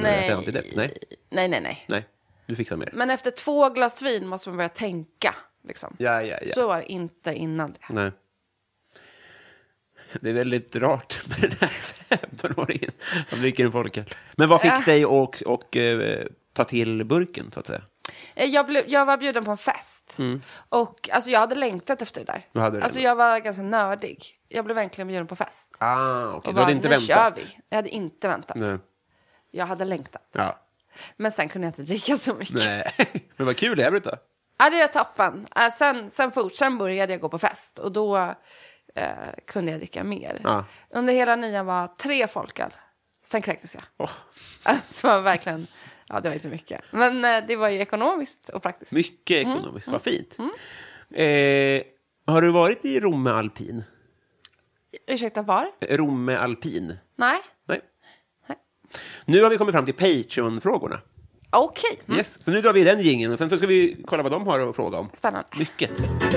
[SPEAKER 4] Nej, du fixar med det.
[SPEAKER 5] Men efter 2 glas vin måste man börja tänka. Liksom.
[SPEAKER 4] Ja.
[SPEAKER 5] Så var det inte innan det.
[SPEAKER 4] Nej. Det är väldigt rart med den här 15-åringen som dricker en folköl. Men vad fick dig att ta till burken, så att säga?
[SPEAKER 5] Jag var bjuden på en fest. Och alltså, jag hade längtat efter det där. Alltså, jag var ganska nördig. Jag blev verkligen bjuden på fest.
[SPEAKER 4] Okej. Du hade inte väntat?
[SPEAKER 5] Jag hade inte väntat.
[SPEAKER 4] Nej.
[SPEAKER 5] Jag hade längtat.
[SPEAKER 4] Ja.
[SPEAKER 5] Men sen kunde jag inte dricka så mycket.
[SPEAKER 4] Nej. Men vad kul det är, då?
[SPEAKER 5] Ja, det är toppen. Sen började jag gå på fest. Och då kunde jag dricka mer.
[SPEAKER 4] Ja.
[SPEAKER 5] Under hela 9 var 3 folköl. Sen kräktes jag. Så var verkligen... Ja, det var inte mycket. Men det var ju ekonomiskt och praktiskt.
[SPEAKER 4] Mycket ekonomiskt, vad fint. Har du varit i Romme Alpin?
[SPEAKER 5] Ursäkta, var?
[SPEAKER 4] Romme Alpin.
[SPEAKER 5] Nej.
[SPEAKER 4] Nu har vi kommit fram till Patreon-frågorna.
[SPEAKER 5] Okej.
[SPEAKER 4] Yes. Så nu drar vi den jingeln och sen så ska vi kolla vad de har att fråga om.
[SPEAKER 5] Spännande.
[SPEAKER 4] Mycket.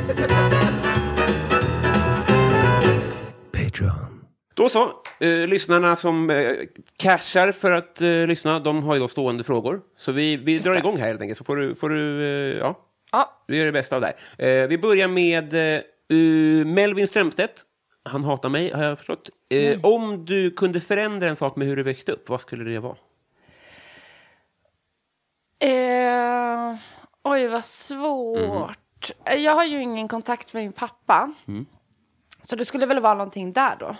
[SPEAKER 4] Patreon. Då så, lyssnarna som cashar för att lyssna, de har ju då stående frågor. Så vi drar igång här helt enkelt, så får du vi gör det bästa av det. Vi börjar med Melvin Strömstedt. Han hatar mig, har jag förstått. Om du kunde förändra en sak med hur du växte upp, vad skulle det vara?
[SPEAKER 5] Oj, vad svårt. Jag har ju ingen kontakt med min pappa. Så det skulle väl vara någonting där då.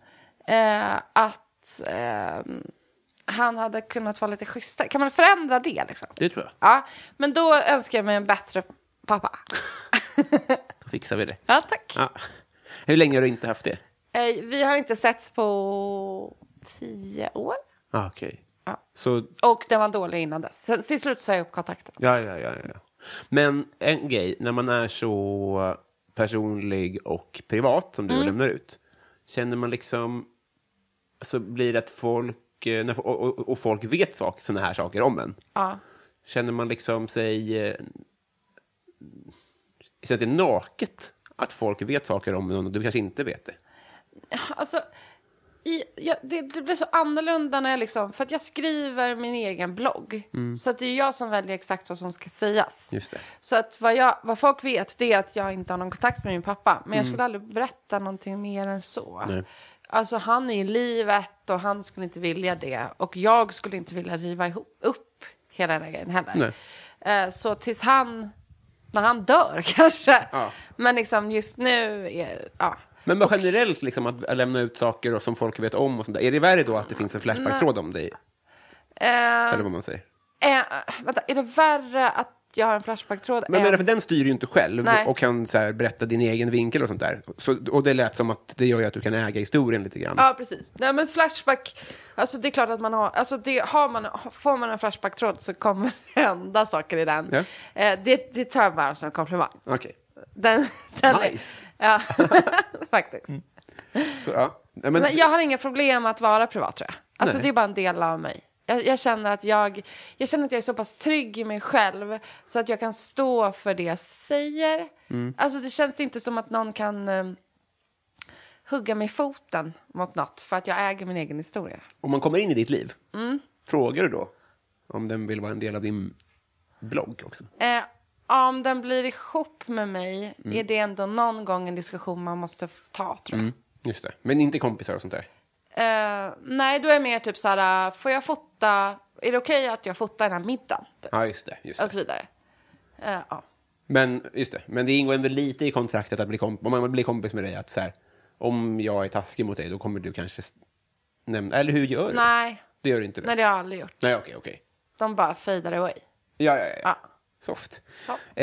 [SPEAKER 5] Att han hade kunnat vara lite schysstare. Kan man förändra det liksom?
[SPEAKER 4] Det tror jag.
[SPEAKER 5] Ja, men då önskar jag mig en bättre pappa.
[SPEAKER 4] Då fixar vi det.
[SPEAKER 5] Ja, tack. Ja.
[SPEAKER 4] Hur länge har du inte haft det?
[SPEAKER 5] Vi har inte setts på 10 år.
[SPEAKER 4] Okej.
[SPEAKER 5] Ja.
[SPEAKER 4] Så...
[SPEAKER 5] Och det var dålig innan dess. Till slut sa jag upp kontakten.
[SPEAKER 4] Ja. Men en grej, när man är så personlig och privat som du lämnar ut, känner man liksom, så blir det att folk och folk vet såna här saker om en. Ja. Känner man liksom sig så att det är naket att folk vet saker om en och du kanske inte vet det?
[SPEAKER 5] Alltså, det blir så annorlunda när jag liksom, för att jag skriver min egen blogg. Så att det är jag som väljer exakt vad som ska sägas.
[SPEAKER 4] Just det.
[SPEAKER 5] Så att vad folk vet, det är att jag inte har någon kontakt med min pappa. Men jag skulle aldrig berätta någonting mer än så. Nej. Alltså, han är i livet och han skulle inte vilja det. Och jag skulle inte vilja riva upp hela den här grejen heller. Så tills när han dör kanske. Ja. Men liksom just nu Men
[SPEAKER 4] generellt liksom att lämna ut saker och som folk vet om och sånt där. Är det värre då att det finns en Flashback-tråd om dig? Eller vad man säger.
[SPEAKER 5] Vänta, är det värre att jag har en Flashback-tråd?
[SPEAKER 4] Men för den styr ju inte själv. Nej. Och kan så här, berätta din egen vinkel och sånt där. Och det lät som att det gör ju att du kan äga historien lite grann.
[SPEAKER 5] Ja, precis. Nej, men Flashback, alltså det är klart att man har, alltså får man en Flashback-tråd så kommer det hända saker i den. Ja. Det tar jag bara som en komplimang.
[SPEAKER 4] Okej.
[SPEAKER 5] Den
[SPEAKER 4] nice.
[SPEAKER 5] Ja, faktiskt.
[SPEAKER 4] Så, ja.
[SPEAKER 5] Men jag har inga problem att vara privat, tror jag. Alltså det är bara en del av mig. Jag känner att jag är så pass trygg i mig själv så att jag kan stå för det jag säger. Alltså det känns inte som att någon kan hugga mig i foten mot något för att jag äger min egen historia.
[SPEAKER 4] Om man kommer in i ditt liv, frågar du då om den vill vara en del av din blogg också?
[SPEAKER 5] Om den blir ihop med mig är det ändå någon gång en diskussion man måste ta, tror jag.
[SPEAKER 4] Just det, men inte kompisar och sånt där?
[SPEAKER 5] Nej, då är jag mer typ så här, får jag fota, är det okej att jag fotar den här middagen? Typ?
[SPEAKER 4] Ja, just det.
[SPEAKER 5] Och så vidare. Ja.
[SPEAKER 4] Men just det, men det ingår ändå lite i kontraktet att om man blir kompis med dig, att så här, om jag är taskig mot dig, då kommer du kanske nämna, eller hur gör du?
[SPEAKER 5] Nej.
[SPEAKER 4] Det gör du inte det?
[SPEAKER 5] Nej, det har jag aldrig gjort.
[SPEAKER 4] Nej, okej.
[SPEAKER 5] De bara fejdar away.
[SPEAKER 4] Ja. Soft. Ja.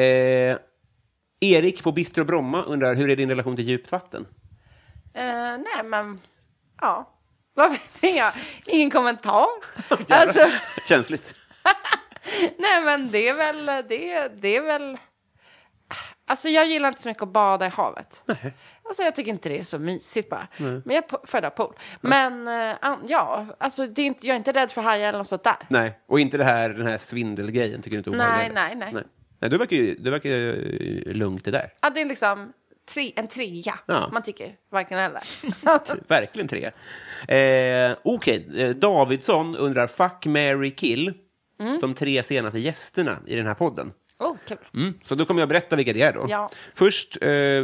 [SPEAKER 4] Erik på Bistro Bromma undrar, hur är din relation till djupt vatten?
[SPEAKER 5] Nej, men ja. Vad vet jag? Ingen kommentar. Alltså.
[SPEAKER 4] Känsligt.
[SPEAKER 5] Nej, men det är väl alltså jag gillar inte så mycket att bada i havet. Nej. Alltså jag tycker inte det är så mysigt bara. Nej. Men jag föredrar pool. Men alltså jag är inte rädd för hajar eller något sånt där.
[SPEAKER 4] Nej, och inte den här svindelgrejen tycker du inte om?
[SPEAKER 5] Nej.
[SPEAKER 4] Nej, du verkar ju lugnt det där.
[SPEAKER 5] Ja, det är liksom en trea.
[SPEAKER 4] Ja.
[SPEAKER 5] Man tycker varken eller.
[SPEAKER 4] Verkligen 3. Okej, Davidsson undrar fuck, marry, kill. De 3 senaste gästerna i den här podden.
[SPEAKER 5] Kul.
[SPEAKER 4] Så då kommer jag berätta vilka det är då.
[SPEAKER 5] Ja.
[SPEAKER 4] Först,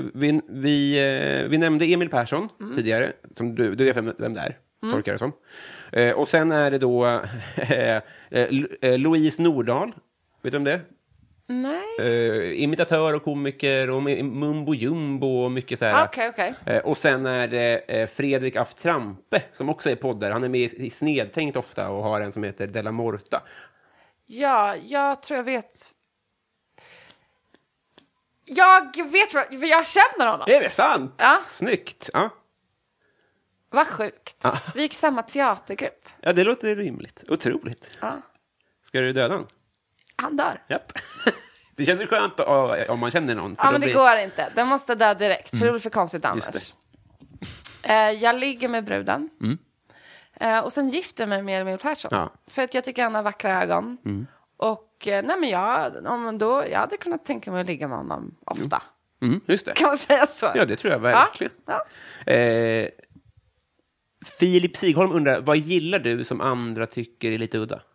[SPEAKER 4] vi nämnde Emil Persson tidigare. Som du vet vem det är, tolkar det som. Och sen är det då Louise Nordahl. Vet du om det?
[SPEAKER 5] Nej.
[SPEAKER 4] Imitatör och komiker och mumbo jumbo och mycket så här.
[SPEAKER 5] Okej.
[SPEAKER 4] Och sen är det Fredrik af Trampe som också är poddar. Han är med i Snedtänkt ofta och har en som heter Della Morta.
[SPEAKER 5] Ja, jag tror jag vet. Jag känner honom.
[SPEAKER 4] Är det sant?
[SPEAKER 5] Ja.
[SPEAKER 4] Snyggt. Ja.
[SPEAKER 5] Vad sjukt.
[SPEAKER 4] Ja.
[SPEAKER 5] Vi gick i samma teatergrupp.
[SPEAKER 4] Ja, det låter rimligt. Otroligt.
[SPEAKER 5] Ja.
[SPEAKER 4] Ska du döda honom?
[SPEAKER 5] Han dör.
[SPEAKER 4] Japp. Det känns ju skönt om man känner någon.
[SPEAKER 5] Ja, men det går inte. Den måste dö direkt, för det blir för konstigt annars.
[SPEAKER 4] Just
[SPEAKER 5] Jag ligger med bruden. Och sen gifter jag mig med Emil Persson.
[SPEAKER 4] Ja.
[SPEAKER 5] För att jag tycker han har vackra ögon. Och jag hade kunnat tänka mig att ligga med honom ofta.
[SPEAKER 4] Just det.
[SPEAKER 5] Kan man säga så?
[SPEAKER 4] Ja, det tror jag verkligen.
[SPEAKER 5] Ja.
[SPEAKER 4] Filip Sigholm undrar, vad gillar du som andra tycker är lite udda?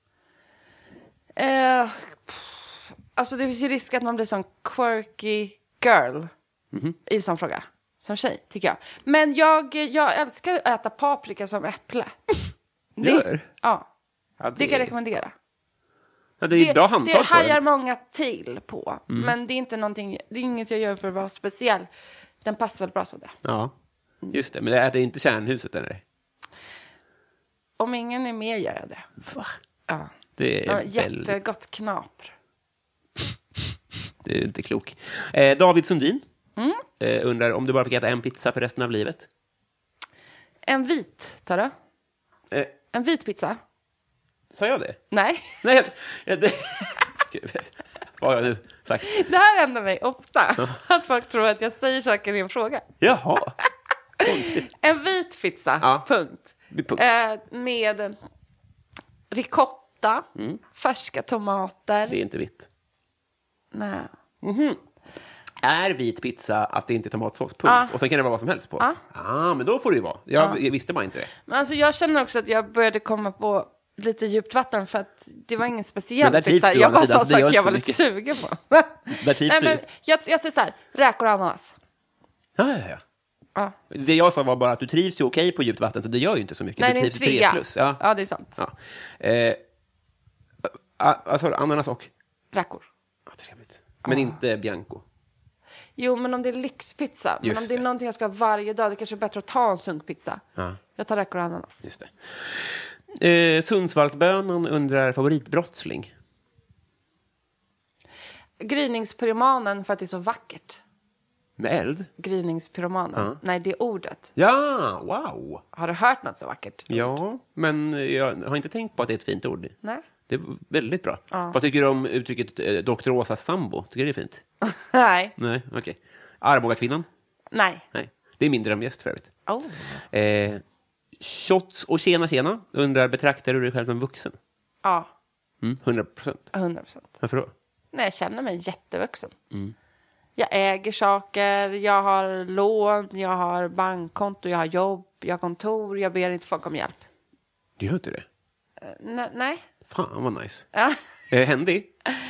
[SPEAKER 5] Alltså det finns ju risk att man blir sån quirky girl i sån fråga. Som tjej, tycker jag. Men jag älskar att äta paprika som äpple.
[SPEAKER 4] Gör?
[SPEAKER 5] Ja.
[SPEAKER 4] Ja,
[SPEAKER 5] Det kan jag rekommendera.
[SPEAKER 4] Ja, det är bra handtag
[SPEAKER 5] det
[SPEAKER 4] på
[SPEAKER 5] hajar
[SPEAKER 4] den.
[SPEAKER 5] många till på. Men det är inte någonting, det är inget jag gör för att vara speciell. Den passar väl bra som det.
[SPEAKER 4] Ja, just det. Men det är inte kärnhuset, eller?
[SPEAKER 5] Om ingen är med gör jag det.
[SPEAKER 4] Va?
[SPEAKER 5] Ja.
[SPEAKER 4] Det är
[SPEAKER 5] Jättegott knapr.
[SPEAKER 4] Det är inte klok. David Sundin undrar om du bara fick äta en pizza för resten av livet.
[SPEAKER 5] En vit, tar du? En vit pizza?
[SPEAKER 4] Sa jag det?
[SPEAKER 5] Nej.
[SPEAKER 4] Nej, vad har jag nu sagt?
[SPEAKER 5] Det här händer mig ofta. Att folk tror att jag säger saker i en fråga.
[SPEAKER 4] Jaha, konstigt.
[SPEAKER 5] En vit pizza,
[SPEAKER 4] Ja.
[SPEAKER 5] punkt. Med ricotta, färska tomater.
[SPEAKER 4] Det är inte vitt.
[SPEAKER 5] Nej.
[SPEAKER 4] Är vit pizza att det inte är tomatsås, punkt. Och sen kan det vara vad som helst på. Men då får det ju vara. Jag visste bara inte det.
[SPEAKER 5] Men alltså jag känner också att jag började komma på lite djupt vatten för att det var ingen speciell pizza. Jag bara sa saker jag var lite sugen på. Nej, men jag säger så här, räkor och ananas.
[SPEAKER 4] Ja. Det jag sa var bara att du trivs ju okej på djupt vatten, så det gör ju inte så mycket.
[SPEAKER 5] Nej,
[SPEAKER 4] du
[SPEAKER 5] det är
[SPEAKER 4] trivs
[SPEAKER 5] 3.
[SPEAKER 4] 3+. Ja.
[SPEAKER 5] Ja, det är sant.
[SPEAKER 4] Ja. Alltså, ananas och?
[SPEAKER 5] Räkor.
[SPEAKER 4] Ja, trevligt. Men inte Bianco.
[SPEAKER 5] Jo, men om det är lyxpizza. Men om det är någonting jag ska ha varje dag, det kanske är bättre att ta en sunkpizza. Jag tar räkor och ananas.
[SPEAKER 4] Just det. Sundsvallsbönan undrar favoritbrottsling.
[SPEAKER 5] Gryningspyromanen för att det är så vackert.
[SPEAKER 4] Med eld?
[SPEAKER 5] Gryningspyromanen. Nej, det är ordet.
[SPEAKER 4] Ja, wow.
[SPEAKER 5] Har du hört något så vackert?
[SPEAKER 4] Ja, men jag har inte tänkt på att det är ett fint ord.
[SPEAKER 5] Nej.
[SPEAKER 4] Det är väldigt bra. Vad tycker du om uttrycket Dr. Åsas sambo? Tycker du det är fint?
[SPEAKER 5] Nej.
[SPEAKER 4] Nej, okej. Arboga-kvinnan?
[SPEAKER 5] Nej.
[SPEAKER 4] Det är min drömgäst för övrigt. Shots och tjena undrar, betraktar du dig själv som vuxen?
[SPEAKER 5] Ja.
[SPEAKER 4] 100%?
[SPEAKER 5] 100%.
[SPEAKER 4] Varför då?
[SPEAKER 5] Nej, jag känner mig jättevuxen. Jag äger saker, jag har lån, jag har bankkonto, jag har jobb, jag har kontor, jag ber inte folk om hjälp.
[SPEAKER 4] Du gör inte det?
[SPEAKER 5] Nej.
[SPEAKER 4] Fan, vad nice.
[SPEAKER 5] Ja.
[SPEAKER 4] Händig?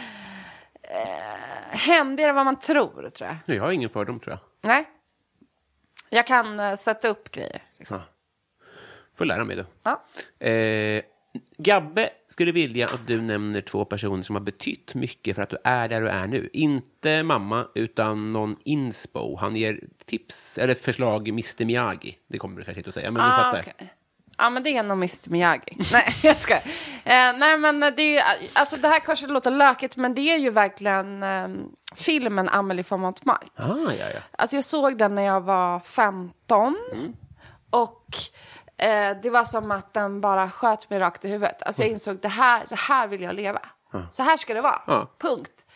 [SPEAKER 5] Händigare än vad man tror jag.
[SPEAKER 4] Jag har ingen fördom, tror jag.
[SPEAKER 5] Nej. Jag kan sätta upp grejer. Liksom.
[SPEAKER 4] Får lära mig då.
[SPEAKER 5] Ja.
[SPEAKER 4] Gabbe skulle vilja att du nämner 2 personer som har betytt mycket för att du är där du är nu. Inte mamma, utan någon inspo. Han ger tips, eller ett förslag, Mr. Miyagi. Det kommer du kanske inte att säga, men du fattar.
[SPEAKER 5] Okay. Ja, men det är nog Mr. Miyagi. Nej, jag ska. Nej, men det är, alltså det här kanske låter lökigt, men det är ju verkligen filmen Amelie von Montmartre.
[SPEAKER 4] Ja.
[SPEAKER 5] Alltså jag såg den när jag var 15 och det var som att den bara sköt mig rakt i huvudet. Alltså jag insåg, det här vill jag leva. Så här ska det vara. Punkt.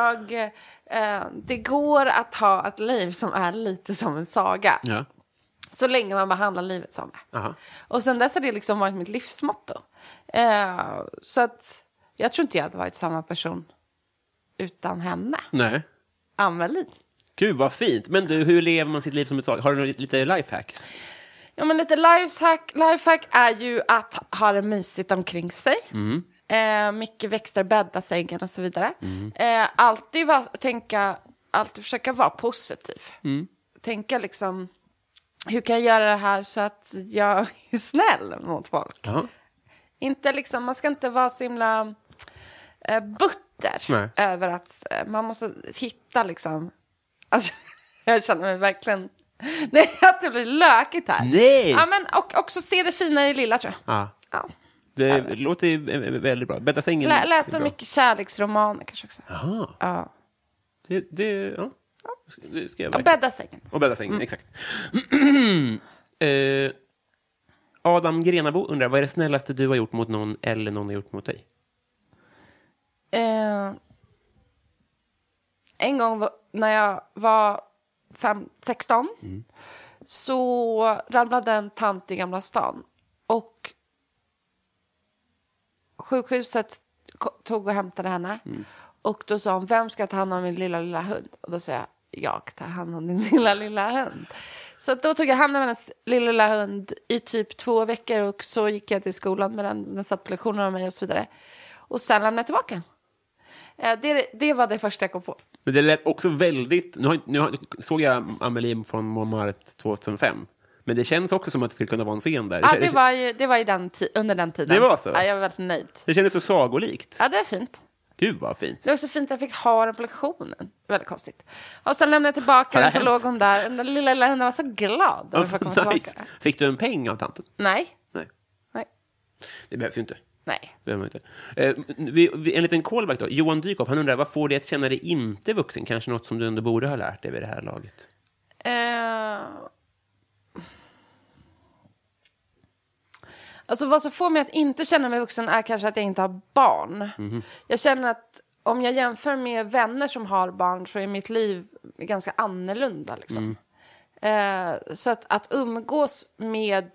[SPEAKER 5] Det går att ha ett liv som är lite som en saga.
[SPEAKER 4] Ja.
[SPEAKER 5] Så länge man behandlar livet som det.
[SPEAKER 4] Aha.
[SPEAKER 5] Och sen dess har det liksom varit mitt livsmotto. Så att jag tror inte jag hade varit samma person utan henne.
[SPEAKER 4] Nej.
[SPEAKER 5] Amelie.
[SPEAKER 4] Gud, vad fint. Men du, hur lever man sitt liv som ett sak? Har du lite lifehacks?
[SPEAKER 5] Ja, men lite lifehack är ju att ha det mysigt omkring sig. Mycket växter, bädda sängen och så vidare. Alltid försöka vara positiv. Tänka liksom, hur kan jag göra det här så att jag är snäll mot folk? Inte liksom, man ska inte vara så himla butter över att man måste hitta liksom, alltså, jag känner mig verkligen, nej, att det blir lökigt här.
[SPEAKER 4] Nej!
[SPEAKER 5] Ja, men och också se det fina i det lilla, tror jag. Ja.
[SPEAKER 4] Det låter ju väldigt bra. Bädda sängen.
[SPEAKER 5] Läsa mycket kärleksromaner kanske också.
[SPEAKER 4] Jaha.
[SPEAKER 5] Ja.
[SPEAKER 4] Det ska jag
[SPEAKER 5] och bädda sängen.
[SPEAKER 4] Och bädda sängen, exakt. Adam Grenabo undrar, vad är det snällaste du har gjort mot någon eller någon har gjort mot dig?
[SPEAKER 5] En gång när jag var 16 så ramlade en tant i Gamla stan. Och sjukhuset tog och hämtade henne. Och då sa hon, vem ska ta hand om min lilla hund? Och då sa jag tar hand om din lilla hund. Så då tog jag hand om hennes lilla hund i typ 2 veckor. Och så gick jag till skolan med den satt på lektioner med mig och så vidare. Och sen lämnade jag tillbaka. Det var det första jag kom på.
[SPEAKER 4] Men det lät också väldigt... Nu såg jag Amelie från Montmartre 2005. Men det känns också som att det skulle kunna vara en scen där.
[SPEAKER 5] Ja, det var under den tiden.
[SPEAKER 4] Det var så?
[SPEAKER 5] Ja, jag var väldigt nöjd.
[SPEAKER 4] Det kändes så sagolikt.
[SPEAKER 5] Ja, det är fint.
[SPEAKER 4] Gud, vad fint.
[SPEAKER 5] Det var så fint att jag fick ha den på lektionen. Väldigt konstigt. Och sen lämnade jag tillbaka den, så låg hon där. Den lilla hunden var så glad att få komma tillbaka.
[SPEAKER 4] Fick du en peng av tanten?
[SPEAKER 5] Nej.
[SPEAKER 4] Det behövs ju inte.
[SPEAKER 5] Nej.
[SPEAKER 4] Det behöver inte. En liten callback då. Johan Dykhoff, han undrar, vad får dig att känna dig inte vuxen? Kanske något som du ändå borde ha lärt dig vid det här laget?
[SPEAKER 5] Alltså vad som får mig att inte känna mig vuxen är kanske att jag inte har barn. Jag känner att om jag jämför med vänner som har barn så är mitt liv ganska annorlunda liksom. Så att umgås med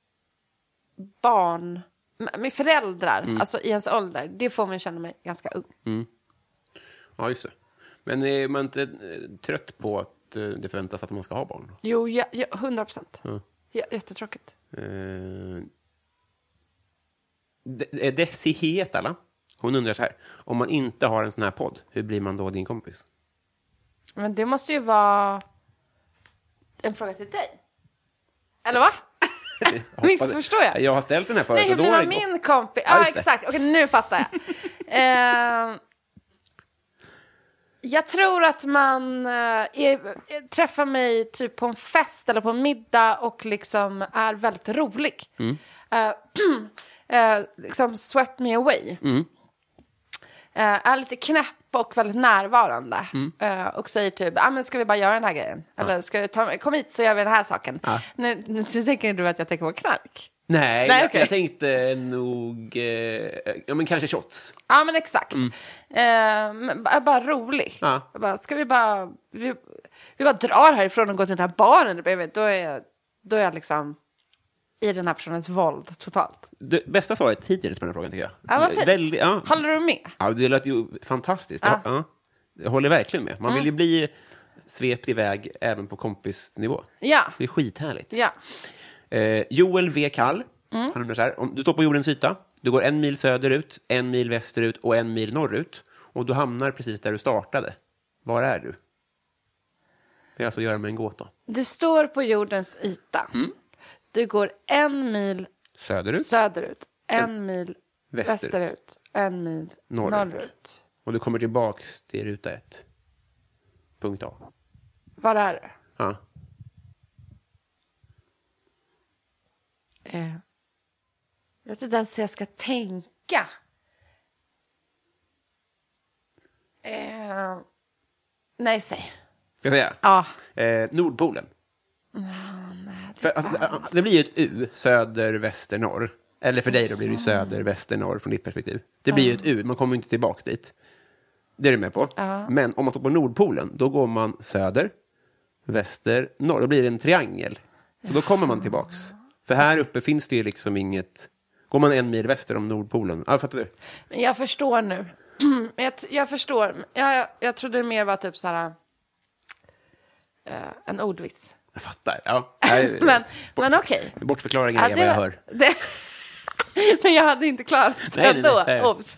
[SPEAKER 5] barn, med föräldrar, alltså i ens ålder, det får mig känna mig ganska ung.
[SPEAKER 4] Ja, just det. Men är man inte trött på att det förväntas att man ska ha barn?
[SPEAKER 5] Jo, 100%. Jättetråkigt.
[SPEAKER 4] Desi Hetala, hon undrar så här, om man inte har en sån här podd, hur blir man då din kompis?
[SPEAKER 5] Men det måste ju vara en fråga till dig. Eller va? Missförstår jag?
[SPEAKER 4] Jag har ställt den här förut.
[SPEAKER 5] Nej, hur blir man min kompis? Ja, exakt. Okej, nu fattar jag. Jag tror att man träffar mig typ på en fest eller på en middag och liksom är väldigt rolig. Liksom swept me away. Är lite knäpp och väldigt närvarande. Och säger typ, men ska vi bara göra den här grejen? Eller ska vi kom hit så gör vi den här saken. Nu tänker du att jag tänker på knark?
[SPEAKER 4] Nej, okay. Jag tänkte nog men kanske shots.
[SPEAKER 5] Ja, men exakt. Bara rolig. Ska vi bara vi bara drar härifrån och går till den här baren bredvid. Då är jag liksom i den här personens våld totalt.
[SPEAKER 4] Det bästa svaret hittills på den här frågan tycker jag.
[SPEAKER 5] Ja, vad fint. Håller du med?
[SPEAKER 4] Ja, det låter ju fantastiskt. Ja. Jag håller verkligen med. Man vill ju bli svept iväg även på kompisnivå.
[SPEAKER 5] Ja.
[SPEAKER 4] Det är skithärligt.
[SPEAKER 5] Ja.
[SPEAKER 4] Joel V. Kall, han undrar så här, om du står på jordens yta, du går 1 mil söderut, 1 mil västerut och 1 mil norrut och du hamnar precis där du startade. Var är du? Det är alltså att göra med en gåta.
[SPEAKER 5] Du står på jordens yta. Du går 1 mil söderut 1 mil västerut, 1 mil norrut.
[SPEAKER 4] Och du kommer tillbaks till ruta 1. Punkt A.
[SPEAKER 5] Var är du?
[SPEAKER 4] Ja.
[SPEAKER 5] Jag vet inte ens hur jag ska tänka. Nej, säg.
[SPEAKER 4] Ska jag säga?
[SPEAKER 5] Ja.
[SPEAKER 4] Nordpolen.
[SPEAKER 5] Nej,
[SPEAKER 4] det blir ju ett U, söder, väster, norr. Eller för dig då blir det söder, väster, norr från ditt perspektiv. Det blir ju ett U, man kommer inte tillbaka dit. Det är du med på. Men om man står på Nordpolen, då går man söder, väster, norr. Då blir det en triangel. Så då kommer man tillbaks. För här uppe finns det ju liksom inget... Går man 1 mil väster om Nordpolen? Ja, fattar du?
[SPEAKER 5] Jag förstår nu. Jag förstår. Jag trodde det mer var typ så här en ordvits.
[SPEAKER 4] Jag fattar, ja.
[SPEAKER 5] Men okej.
[SPEAKER 4] Bortförklaringen är vad jag hör.
[SPEAKER 5] Men jag hade inte klarat det ändå. Obs.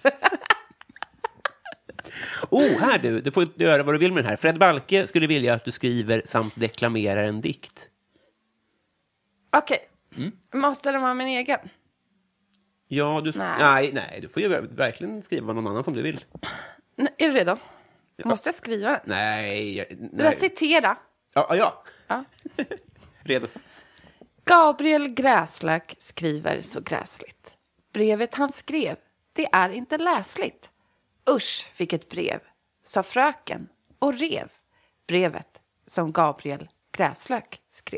[SPEAKER 4] Här du får göra vad du vill med den här. Fred Balke skulle vilja att du skriver samt deklamerar en dikt.
[SPEAKER 5] Okej. Måste det vara min egen?
[SPEAKER 4] Ja, nej, du får ju verkligen skriva någon annan som du vill.
[SPEAKER 5] Är du redo? Måste jag skriva den?
[SPEAKER 4] Nej.
[SPEAKER 5] Recitera.
[SPEAKER 4] Ja. Redo.
[SPEAKER 5] Gabriel Gräslök skriver så gräsligt. Brevet han skrev, det är inte läsligt. Usch, fick ett brev, sa fröken och rev brevet som Gabriel Gräslök skrev.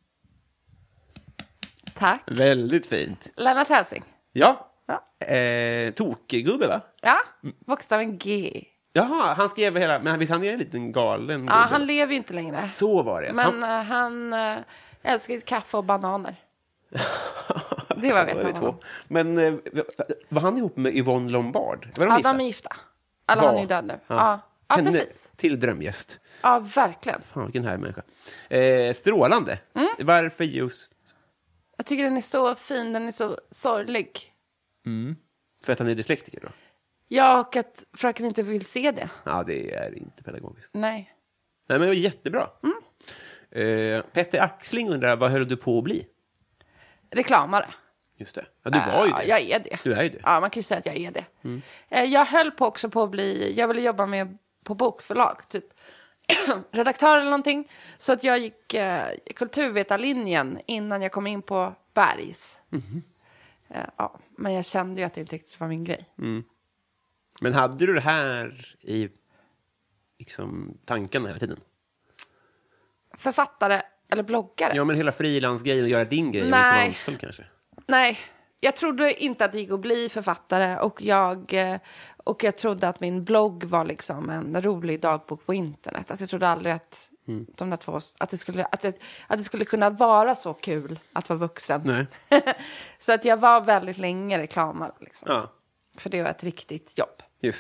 [SPEAKER 5] Tack.
[SPEAKER 4] Väldigt fint.
[SPEAKER 5] Lennart Hälsing.
[SPEAKER 4] Ja. Tokgubbe, va?
[SPEAKER 5] Ja, bokstaven G.
[SPEAKER 4] Jaha, han skrev hela... Men visst han är en liten galen gubbe.
[SPEAKER 5] Ja, han lever ju inte längre.
[SPEAKER 4] Så var det.
[SPEAKER 5] Men han älskar kaffe och bananer. Det var vet jag.
[SPEAKER 4] Men var han ihop med Yvonne Lombard? Var
[SPEAKER 5] de gifta? De är gifta. Alla han är död nu. Ja, precis.
[SPEAKER 4] Till drömgäst.
[SPEAKER 5] Ja, verkligen.
[SPEAKER 4] Fan, vilken här människa. Strålande. Varför just...
[SPEAKER 5] Jag tycker den är så fin, den är så sorglig.
[SPEAKER 4] För att han är dyslektiker då?
[SPEAKER 5] Ja, och att fröken inte vill se det.
[SPEAKER 4] Ja, det är inte pedagogiskt.
[SPEAKER 5] Nej,
[SPEAKER 4] men det var jättebra. Petter Axling undrar, vad höll du på att bli?
[SPEAKER 5] Reklamare.
[SPEAKER 4] Just det. Ja, du var ju det.
[SPEAKER 5] Jag är det.
[SPEAKER 4] Du är ju det.
[SPEAKER 5] Ja, man kan ju säga att jag är det. Jag höll på också på att bli... Jag ville jobba med på bokförlag, typ redaktör eller någonting. Så att jag gick kulturvetarlinjen innan jag kom in på Bergs. Men jag kände ju att det inte riktigt var min grej.
[SPEAKER 4] Men hade du det här i liksom, tanken hela tiden?
[SPEAKER 5] Författare eller bloggare?
[SPEAKER 4] Ja, men hela frilansgrejen och göra din grej. Nej. Och anställd, kanske.
[SPEAKER 5] Nej, jag trodde inte att det gick att bli författare. Och jag trodde att min blogg var liksom en rolig dagbok på internet. Alltså jag trodde aldrig att de där två... Att det skulle kunna vara så kul att vara vuxen. Nej. Så att jag var väldigt länge reklamare. Liksom. Ja. För det var ett riktigt jobb.
[SPEAKER 4] Just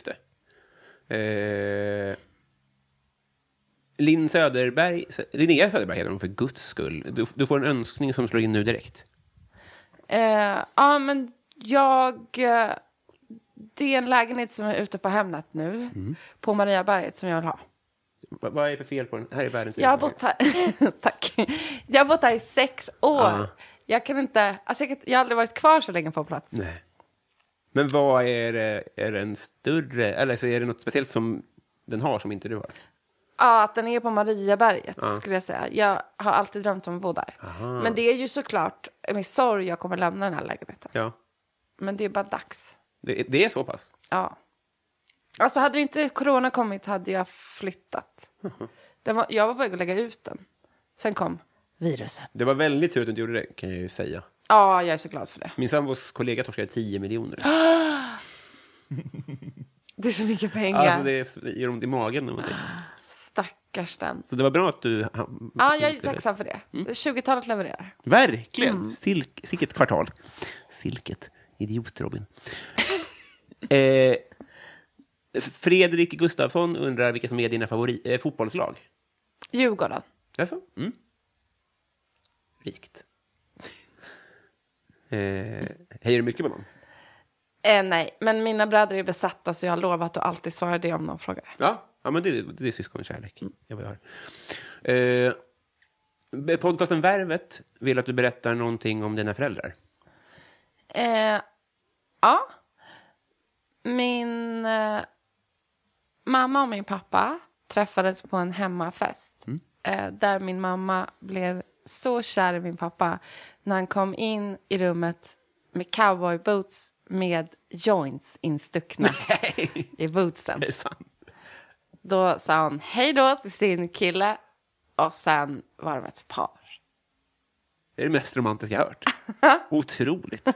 [SPEAKER 4] det. Linnea Söderberg heter hon för Guds skull. Du får en önskning som slår in nu direkt.
[SPEAKER 5] Ja, men det är en lägenhet som är ute på Hemnet nu. På Mariaberget som jag vill ha.
[SPEAKER 4] Vad är det för fel på den? Här är världens...
[SPEAKER 5] Jag har bott här... Tack. Jag har bott här i 6 år. Jag kan inte... Alltså jag har aldrig varit kvar så länge på plats.
[SPEAKER 4] Nej. Men vad är det? Är det en större... Eller så är det något speciellt som den har som inte du har?
[SPEAKER 5] Ja, att den är på Mariaberget skulle jag säga. Jag har alltid drömt om att bo där.
[SPEAKER 4] Aha.
[SPEAKER 5] Men det är ju såklart med sorg jag kommer lämna den här lägenheten.
[SPEAKER 4] Ja.
[SPEAKER 5] Men det är bara dags.
[SPEAKER 4] Det är så pass?
[SPEAKER 5] Ja. Alltså hade inte corona kommit hade jag flyttat. Jag var på väg att lägga ut den. Sen kom viruset.
[SPEAKER 4] Det var väldigt tur att du inte gjorde det, kan jag ju säga.
[SPEAKER 5] Ja, jag är så glad för det.
[SPEAKER 4] Min sambos kollega torskade 10 miljoner.
[SPEAKER 5] Det är så mycket pengar.
[SPEAKER 4] Alltså det gör ont i magen.
[SPEAKER 5] Stackars den.
[SPEAKER 4] Så det var bra att du...
[SPEAKER 5] Ja, jag är tacksam för det. 20-talet levererar.
[SPEAKER 4] Verkligen. Silket kvartal. Silket. Idiot, Robin. Fredrik Gustafsson undrar vilka som är dina fotbollslag.
[SPEAKER 5] Djurgården.
[SPEAKER 4] Alltså? Rikt. Hejar du mycket på någon?
[SPEAKER 5] Nej, men mina bröder är besatta så jag har lovat att alltid svara det om någon frågar.
[SPEAKER 4] Ja men det är syskonkärlek. Podcasten Värvet vill att du berättar någonting om dina föräldrar.
[SPEAKER 5] Ja. Min mamma och min pappa träffades på en hemmafest. Där min mamma blev så kär i min pappa när han kom in i rummet med cowboyboots med joints instuckna i bootsen.
[SPEAKER 4] Det är sant.
[SPEAKER 5] Då sa hon hej då till sin kille och sen var de ett par.
[SPEAKER 4] Det är det mest romantiska jag hört. Otroligt.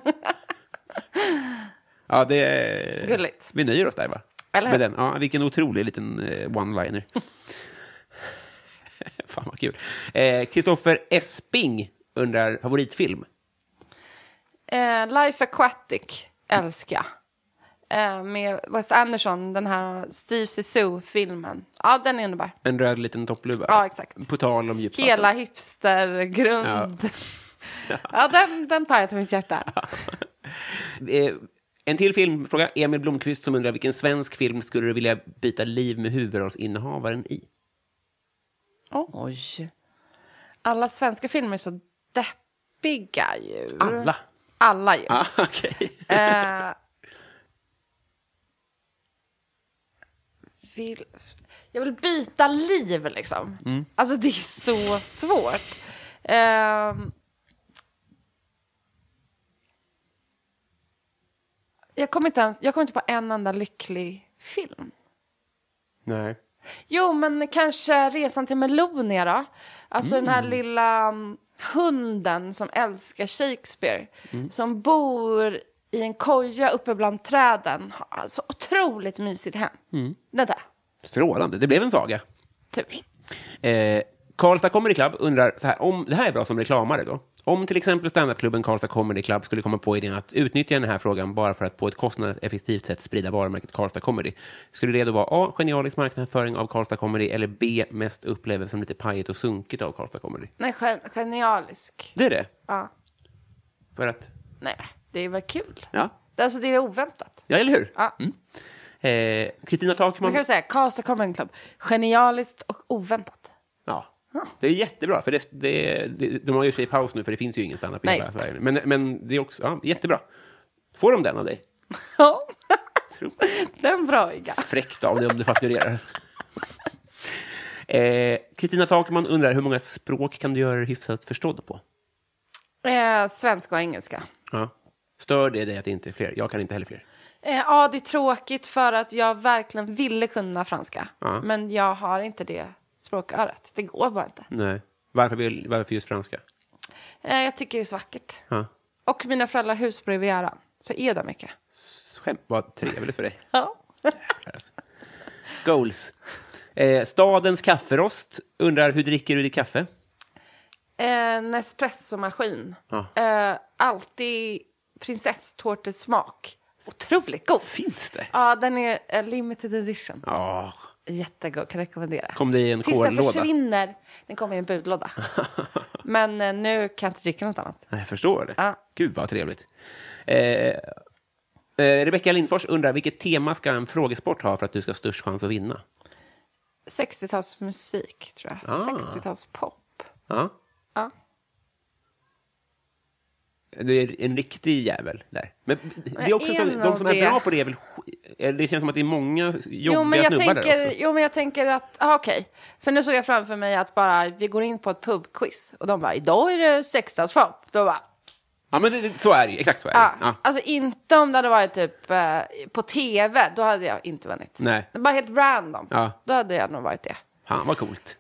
[SPEAKER 4] Ja, det är...
[SPEAKER 5] Gulligt.
[SPEAKER 4] Vi nöjer oss där, va?
[SPEAKER 5] Eller?
[SPEAKER 4] Med den. Ja, vilken otrolig liten one-liner. Fan vad kul. Kristoffer Esping undrar favoritfilm.
[SPEAKER 5] Life Aquatic älskar. med Wes Anderson, den här Steve Zissou-filmen. Ja, den är underbar.
[SPEAKER 4] En röd liten toppluva.
[SPEAKER 5] Ja, exakt.
[SPEAKER 4] På tal om djupvatten.
[SPEAKER 5] Hela hipstergrund. Ja, den tar jag till mitt hjärta.
[SPEAKER 4] En till filmfråga. Emil Blomqvist som undrar vilken svensk film skulle du vilja byta liv med huvudrollsinnehavaren i?
[SPEAKER 5] Oj. Alla svenska filmer är så deppiga ju. Alla ju.
[SPEAKER 4] Okej.
[SPEAKER 5] Jag vill byta liv liksom. Alltså det är så svårt. Jag kommer inte på en enda lycklig film.
[SPEAKER 4] Nej.
[SPEAKER 5] Jo, men kanske Resan till Melonia då. Alltså den här lilla hunden som älskar Shakespeare. Som bor i en koja uppe bland träden. Alltså otroligt mysigt hem. Det där.
[SPEAKER 4] Strålande, det blev en saga.
[SPEAKER 5] Tur.
[SPEAKER 4] Karlstad Comedy Club undrar så här, om det här är bra som reklamare då. Om till exempel standupklubben Karlstad Comedy Club skulle komma på idén att utnyttja den här frågan bara för att på ett kostnadseffektivt sätt sprida varumärket Karlstad Comedy. Skulle det då vara A. Genialisk marknadsföring av Karlstad Comedy eller B. Mest upplevelse som lite pajigt och sunkigt av Karlstad Comedy?
[SPEAKER 5] Nej, genialisk.
[SPEAKER 4] Det är det?
[SPEAKER 5] Ja.
[SPEAKER 4] För att?
[SPEAKER 5] Nej, det är väl kul.
[SPEAKER 4] Ja.
[SPEAKER 5] Det är oväntat.
[SPEAKER 4] Ja, eller hur?
[SPEAKER 5] Ja.
[SPEAKER 4] Kristina Takman.
[SPEAKER 5] Man kan säga Karlstad Comedy Club. Genialiskt och oväntat.
[SPEAKER 4] Ja. Det är jättebra, för de har ju sig i paus nu, för det finns ju ingen standup i hela Sverige. Men det är också jättebra. Får de den av dig?
[SPEAKER 5] Ja, den bra, Iga.
[SPEAKER 4] Fräckt av dig om du fakturerar. Kristina Takman undrar, hur många språk kan du göra hyfsat förstådd på?
[SPEAKER 5] Svenska och engelska.
[SPEAKER 4] Ja. Stör det dig att det inte är fler? Jag kan inte heller fler.
[SPEAKER 5] Ja, det är tråkigt för att jag verkligen ville kunna franska. Ja. Men jag har inte det språkörat. Det går bara inte.
[SPEAKER 4] Nej. Varför just franska?
[SPEAKER 5] Jag tycker det är så vackert.
[SPEAKER 4] Ja.
[SPEAKER 5] Och mina föräldrar hus på Rivieran. Så är det mycket.
[SPEAKER 4] Skämt, vad trevligt för dig.
[SPEAKER 5] Ja.
[SPEAKER 4] Goals. Stadens kafferost undrar, hur dricker du ditt kaffe?
[SPEAKER 5] En espressomaskin.
[SPEAKER 4] Ja.
[SPEAKER 5] Alltid prinsesstårtesmak. Otroligt god.
[SPEAKER 4] Finns det?
[SPEAKER 5] Ja, den är limited edition.
[SPEAKER 4] Ja.
[SPEAKER 5] Jättegod, kan rekommendera.
[SPEAKER 4] Kom det i en
[SPEAKER 5] tills den
[SPEAKER 4] kollåda?
[SPEAKER 5] Försvinner. Den kommer i en budlåda. Men nu kan jag inte dricka något annat.
[SPEAKER 4] Jag förstår det.
[SPEAKER 5] Ja.
[SPEAKER 4] Gud vad trevligt. Rebecka Lindfors undrar, vilket tema ska en frågesport ha för att du ska ha störst chans att vinna?
[SPEAKER 5] 60-talsmusik, tror jag. 60-talspop.
[SPEAKER 4] Ja.
[SPEAKER 5] Ja.
[SPEAKER 4] Det är en riktig jävel där. Men det är också så, de som är bra på det är väl... Det känns som att det är många jobbiga snubbar där också.
[SPEAKER 5] Jo, men jag tänker att... okej. För nu såg jag framför mig att bara vi går in på ett pubquiz. Och de bara, idag är det 60-talspop. Då bara...
[SPEAKER 4] Ja, men så är det ju. Exakt så är det. Ja.
[SPEAKER 5] Alltså inte om det hade varit typ på tv. Då hade jag inte vunnit.
[SPEAKER 4] Nej.
[SPEAKER 5] Det bara helt random.
[SPEAKER 4] Ja.
[SPEAKER 5] Då hade jag nog varit det.
[SPEAKER 4] Fan, vad coolt.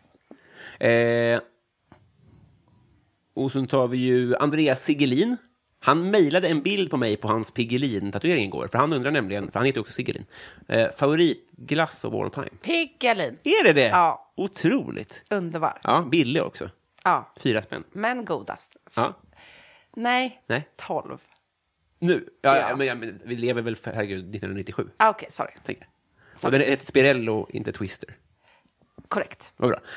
[SPEAKER 4] Och så tar vi ju Andreas Sigelin. Han mejlade en bild på mig på hans Piggelin-tatuering igår. För han undrar nämligen, för han heter också Sigelin. Favoritglass of all time.
[SPEAKER 5] Piggelin.
[SPEAKER 4] Är det?
[SPEAKER 5] Ja.
[SPEAKER 4] Otroligt.
[SPEAKER 5] Underbar.
[SPEAKER 4] Ja, billig också.
[SPEAKER 5] Ja.
[SPEAKER 4] 4 spänn.
[SPEAKER 5] Men godast.
[SPEAKER 4] Ja.
[SPEAKER 5] Nej.
[SPEAKER 4] 12.
[SPEAKER 5] 12.
[SPEAKER 4] Nu? Ja. Men vi lever väl för, herregud, 1997.
[SPEAKER 5] Okej, sorry.
[SPEAKER 4] Och det är ett Spirello, inte Twister.
[SPEAKER 5] Korrekt.
[SPEAKER 4] Vad bra.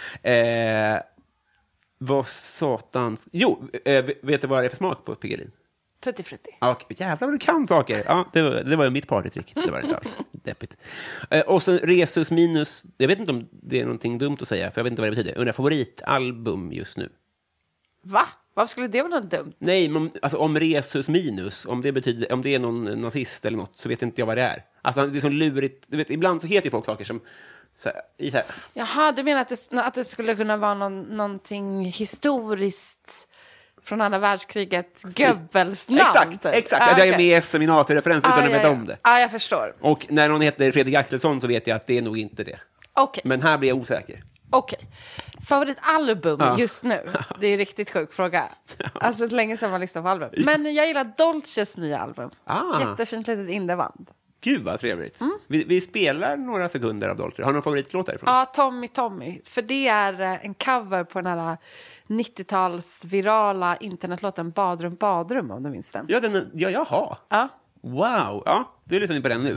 [SPEAKER 4] Vad satans... Jo, vet du vad det är för smak på Piggelin?
[SPEAKER 5] Tutti frutti.
[SPEAKER 4] Ja, jävlar vad du kan saker. Ja, det var mitt partytrick. Det var inte alls deppigt. Och så Resus minus... Jag vet inte om det är någonting dumt att säga, för jag vet inte vad det betyder. Undrar favoritalbum just nu.
[SPEAKER 5] Va? Varför skulle det vara något dumt?
[SPEAKER 4] Nej, men, alltså om Resus minus, om det betyder, om det är någon nazist eller något, så vet inte jag vad det är. Alltså det är så lurigt. Du vet, ibland så heter ju folk saker som... Så här.
[SPEAKER 5] Jaha, du menar att det skulle kunna vara någonting historiskt från andra världskriget, Goebbels namn?
[SPEAKER 4] Exakt. Att jag är med som en referens utan att veta om det.
[SPEAKER 5] Ja, jag förstår.
[SPEAKER 4] Och när någon heter Fredrik Axelsson så vet jag att det är nog inte det.
[SPEAKER 5] Okej.
[SPEAKER 4] Men här blir jag osäker.
[SPEAKER 5] Okej. Favoritalbum just nu? Det är en riktigt sjuk fråga. Alltså länge sedan man lyssnade på album. Men jag gillar Dolces nya album. Jättefint litet indieband.
[SPEAKER 4] Gud vad trevligt. Vi spelar några sekunder av Dolce. Har du någon favoritlåt därifrån?
[SPEAKER 5] Ja, Tommy. För det är en cover på den här 90-tals virala internetlåten Badrum, om du minns den.
[SPEAKER 4] Ja, jaha.
[SPEAKER 5] Ja.
[SPEAKER 4] Wow, ja, du lyssnar på den nu.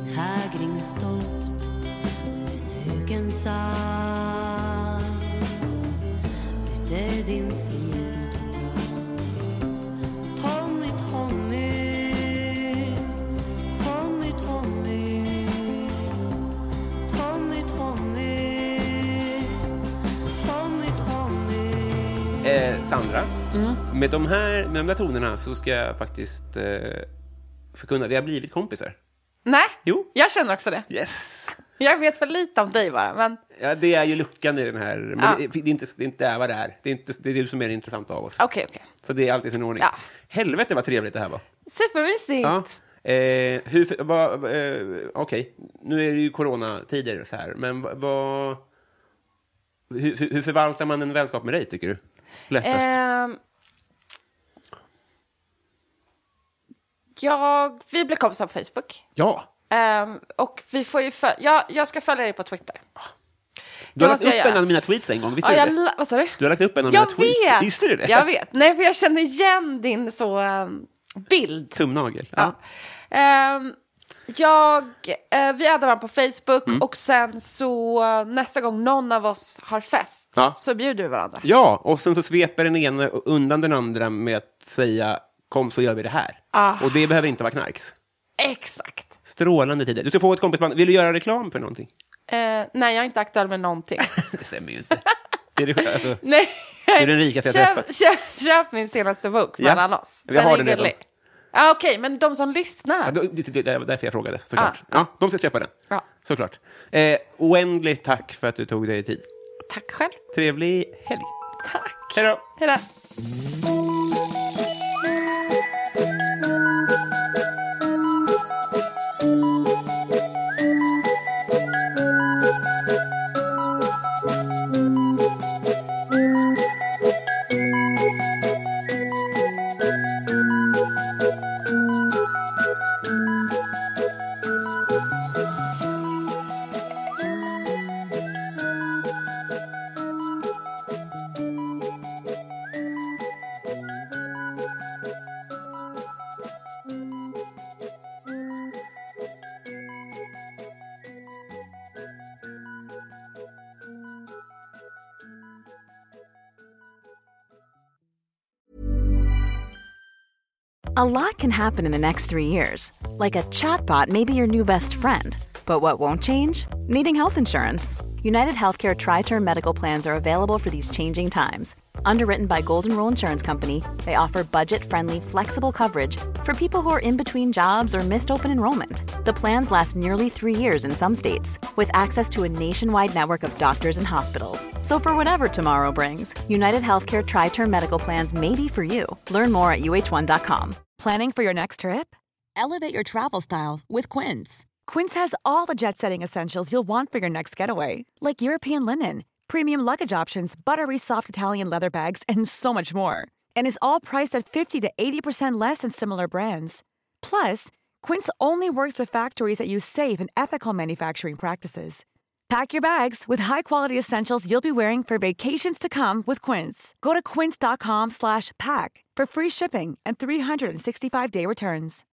[SPEAKER 4] Sandra, med de där tonerna så ska jag faktiskt förkunna vi har blivit kompisar.
[SPEAKER 5] Nej,
[SPEAKER 4] Jo.
[SPEAKER 5] Jag känner också det.
[SPEAKER 4] Yes.
[SPEAKER 5] Jag vet för lite om dig bara, men...
[SPEAKER 4] Ja, det är ju luckan i den här. Men det är inte vad det är. Det är du som är intressant av oss.
[SPEAKER 5] Okej.
[SPEAKER 4] Så det är alltid sin ordning.
[SPEAKER 5] Ja.
[SPEAKER 4] Helvete vad trevligt det här var.
[SPEAKER 5] Supermysigt.
[SPEAKER 4] Ja. Okej, nu är det ju coronatider så här. Men hur förvaltar man en vänskap med dig, tycker du? Lättast.
[SPEAKER 5] Vi blir kompisar på Facebook.
[SPEAKER 4] Ja.
[SPEAKER 5] Och vi får ju jag ska följa dig på Twitter.
[SPEAKER 4] Du har lagt upp en av mina tweets en gång, visste du det?
[SPEAKER 5] Vad sa du?
[SPEAKER 4] Du har lagt upp en av mina tweets, visste du det?
[SPEAKER 5] Jag vet, nej för jag känner igen din bild.
[SPEAKER 4] Tumnagel. Ja.
[SPEAKER 5] Vi addar varandra på Facebook och sen så nästa gång någon av oss har fest så bjuder vi varandra.
[SPEAKER 4] Ja, och sen så sveper den ena undan den andra med att säga kom så gör vi det här. Och det behöver inte vara knarks.
[SPEAKER 5] Exakt.
[SPEAKER 4] Strålande tider. Du ska få ett kompisband. Vill du göra reklam för någonting?
[SPEAKER 5] Nej, jag är inte aktuell med någonting.
[SPEAKER 4] Det stämmer ju inte. Det är
[SPEAKER 5] nej.
[SPEAKER 4] Det är den rikaste jag träffat.
[SPEAKER 5] Köp min senaste bok mellan oss.
[SPEAKER 4] Jag har den redan.
[SPEAKER 5] Ja, okej, men de som lyssnar.
[SPEAKER 4] Det är därför jag frågade, såklart. Ja, de ska köpa den.
[SPEAKER 5] Ja.
[SPEAKER 4] Såklart. Oändligt tack för att du tog dig tid.
[SPEAKER 5] Tack själv.
[SPEAKER 4] Trevlig helg.
[SPEAKER 5] Tack.
[SPEAKER 4] Hej då.
[SPEAKER 5] Hej då.
[SPEAKER 1] A lot can happen in the next 3 years. Like a chatbot may be your new best friend. But what won't change? Needing health insurance. United Healthcare Tri-Term Medical Plans are available for these changing times. Underwritten by Golden Rule Insurance Company, they offer budget-friendly, flexible coverage for people who are in between jobs or missed open enrollment. The plans last nearly 3 years in some states, with access to a nationwide network of doctors and hospitals. So for whatever tomorrow brings, United Healthcare Tri-Term Medical Plans may be for you. Learn more at uh1.com.
[SPEAKER 10] Planning for your next trip? Elevate your travel style with Quince. Quince has all the jet-setting essentials you'll want for your next getaway, like European linen, premium luggage options, buttery soft Italian leather bags, and so much more. And is all priced at 50 to 80% less than similar brands. Plus, Quince only works with factories that use safe and ethical manufacturing practices. Pack your bags with high-quality essentials you'll be wearing for vacations to come with Quince. Go to quince.com/pack for free shipping and 365-day returns.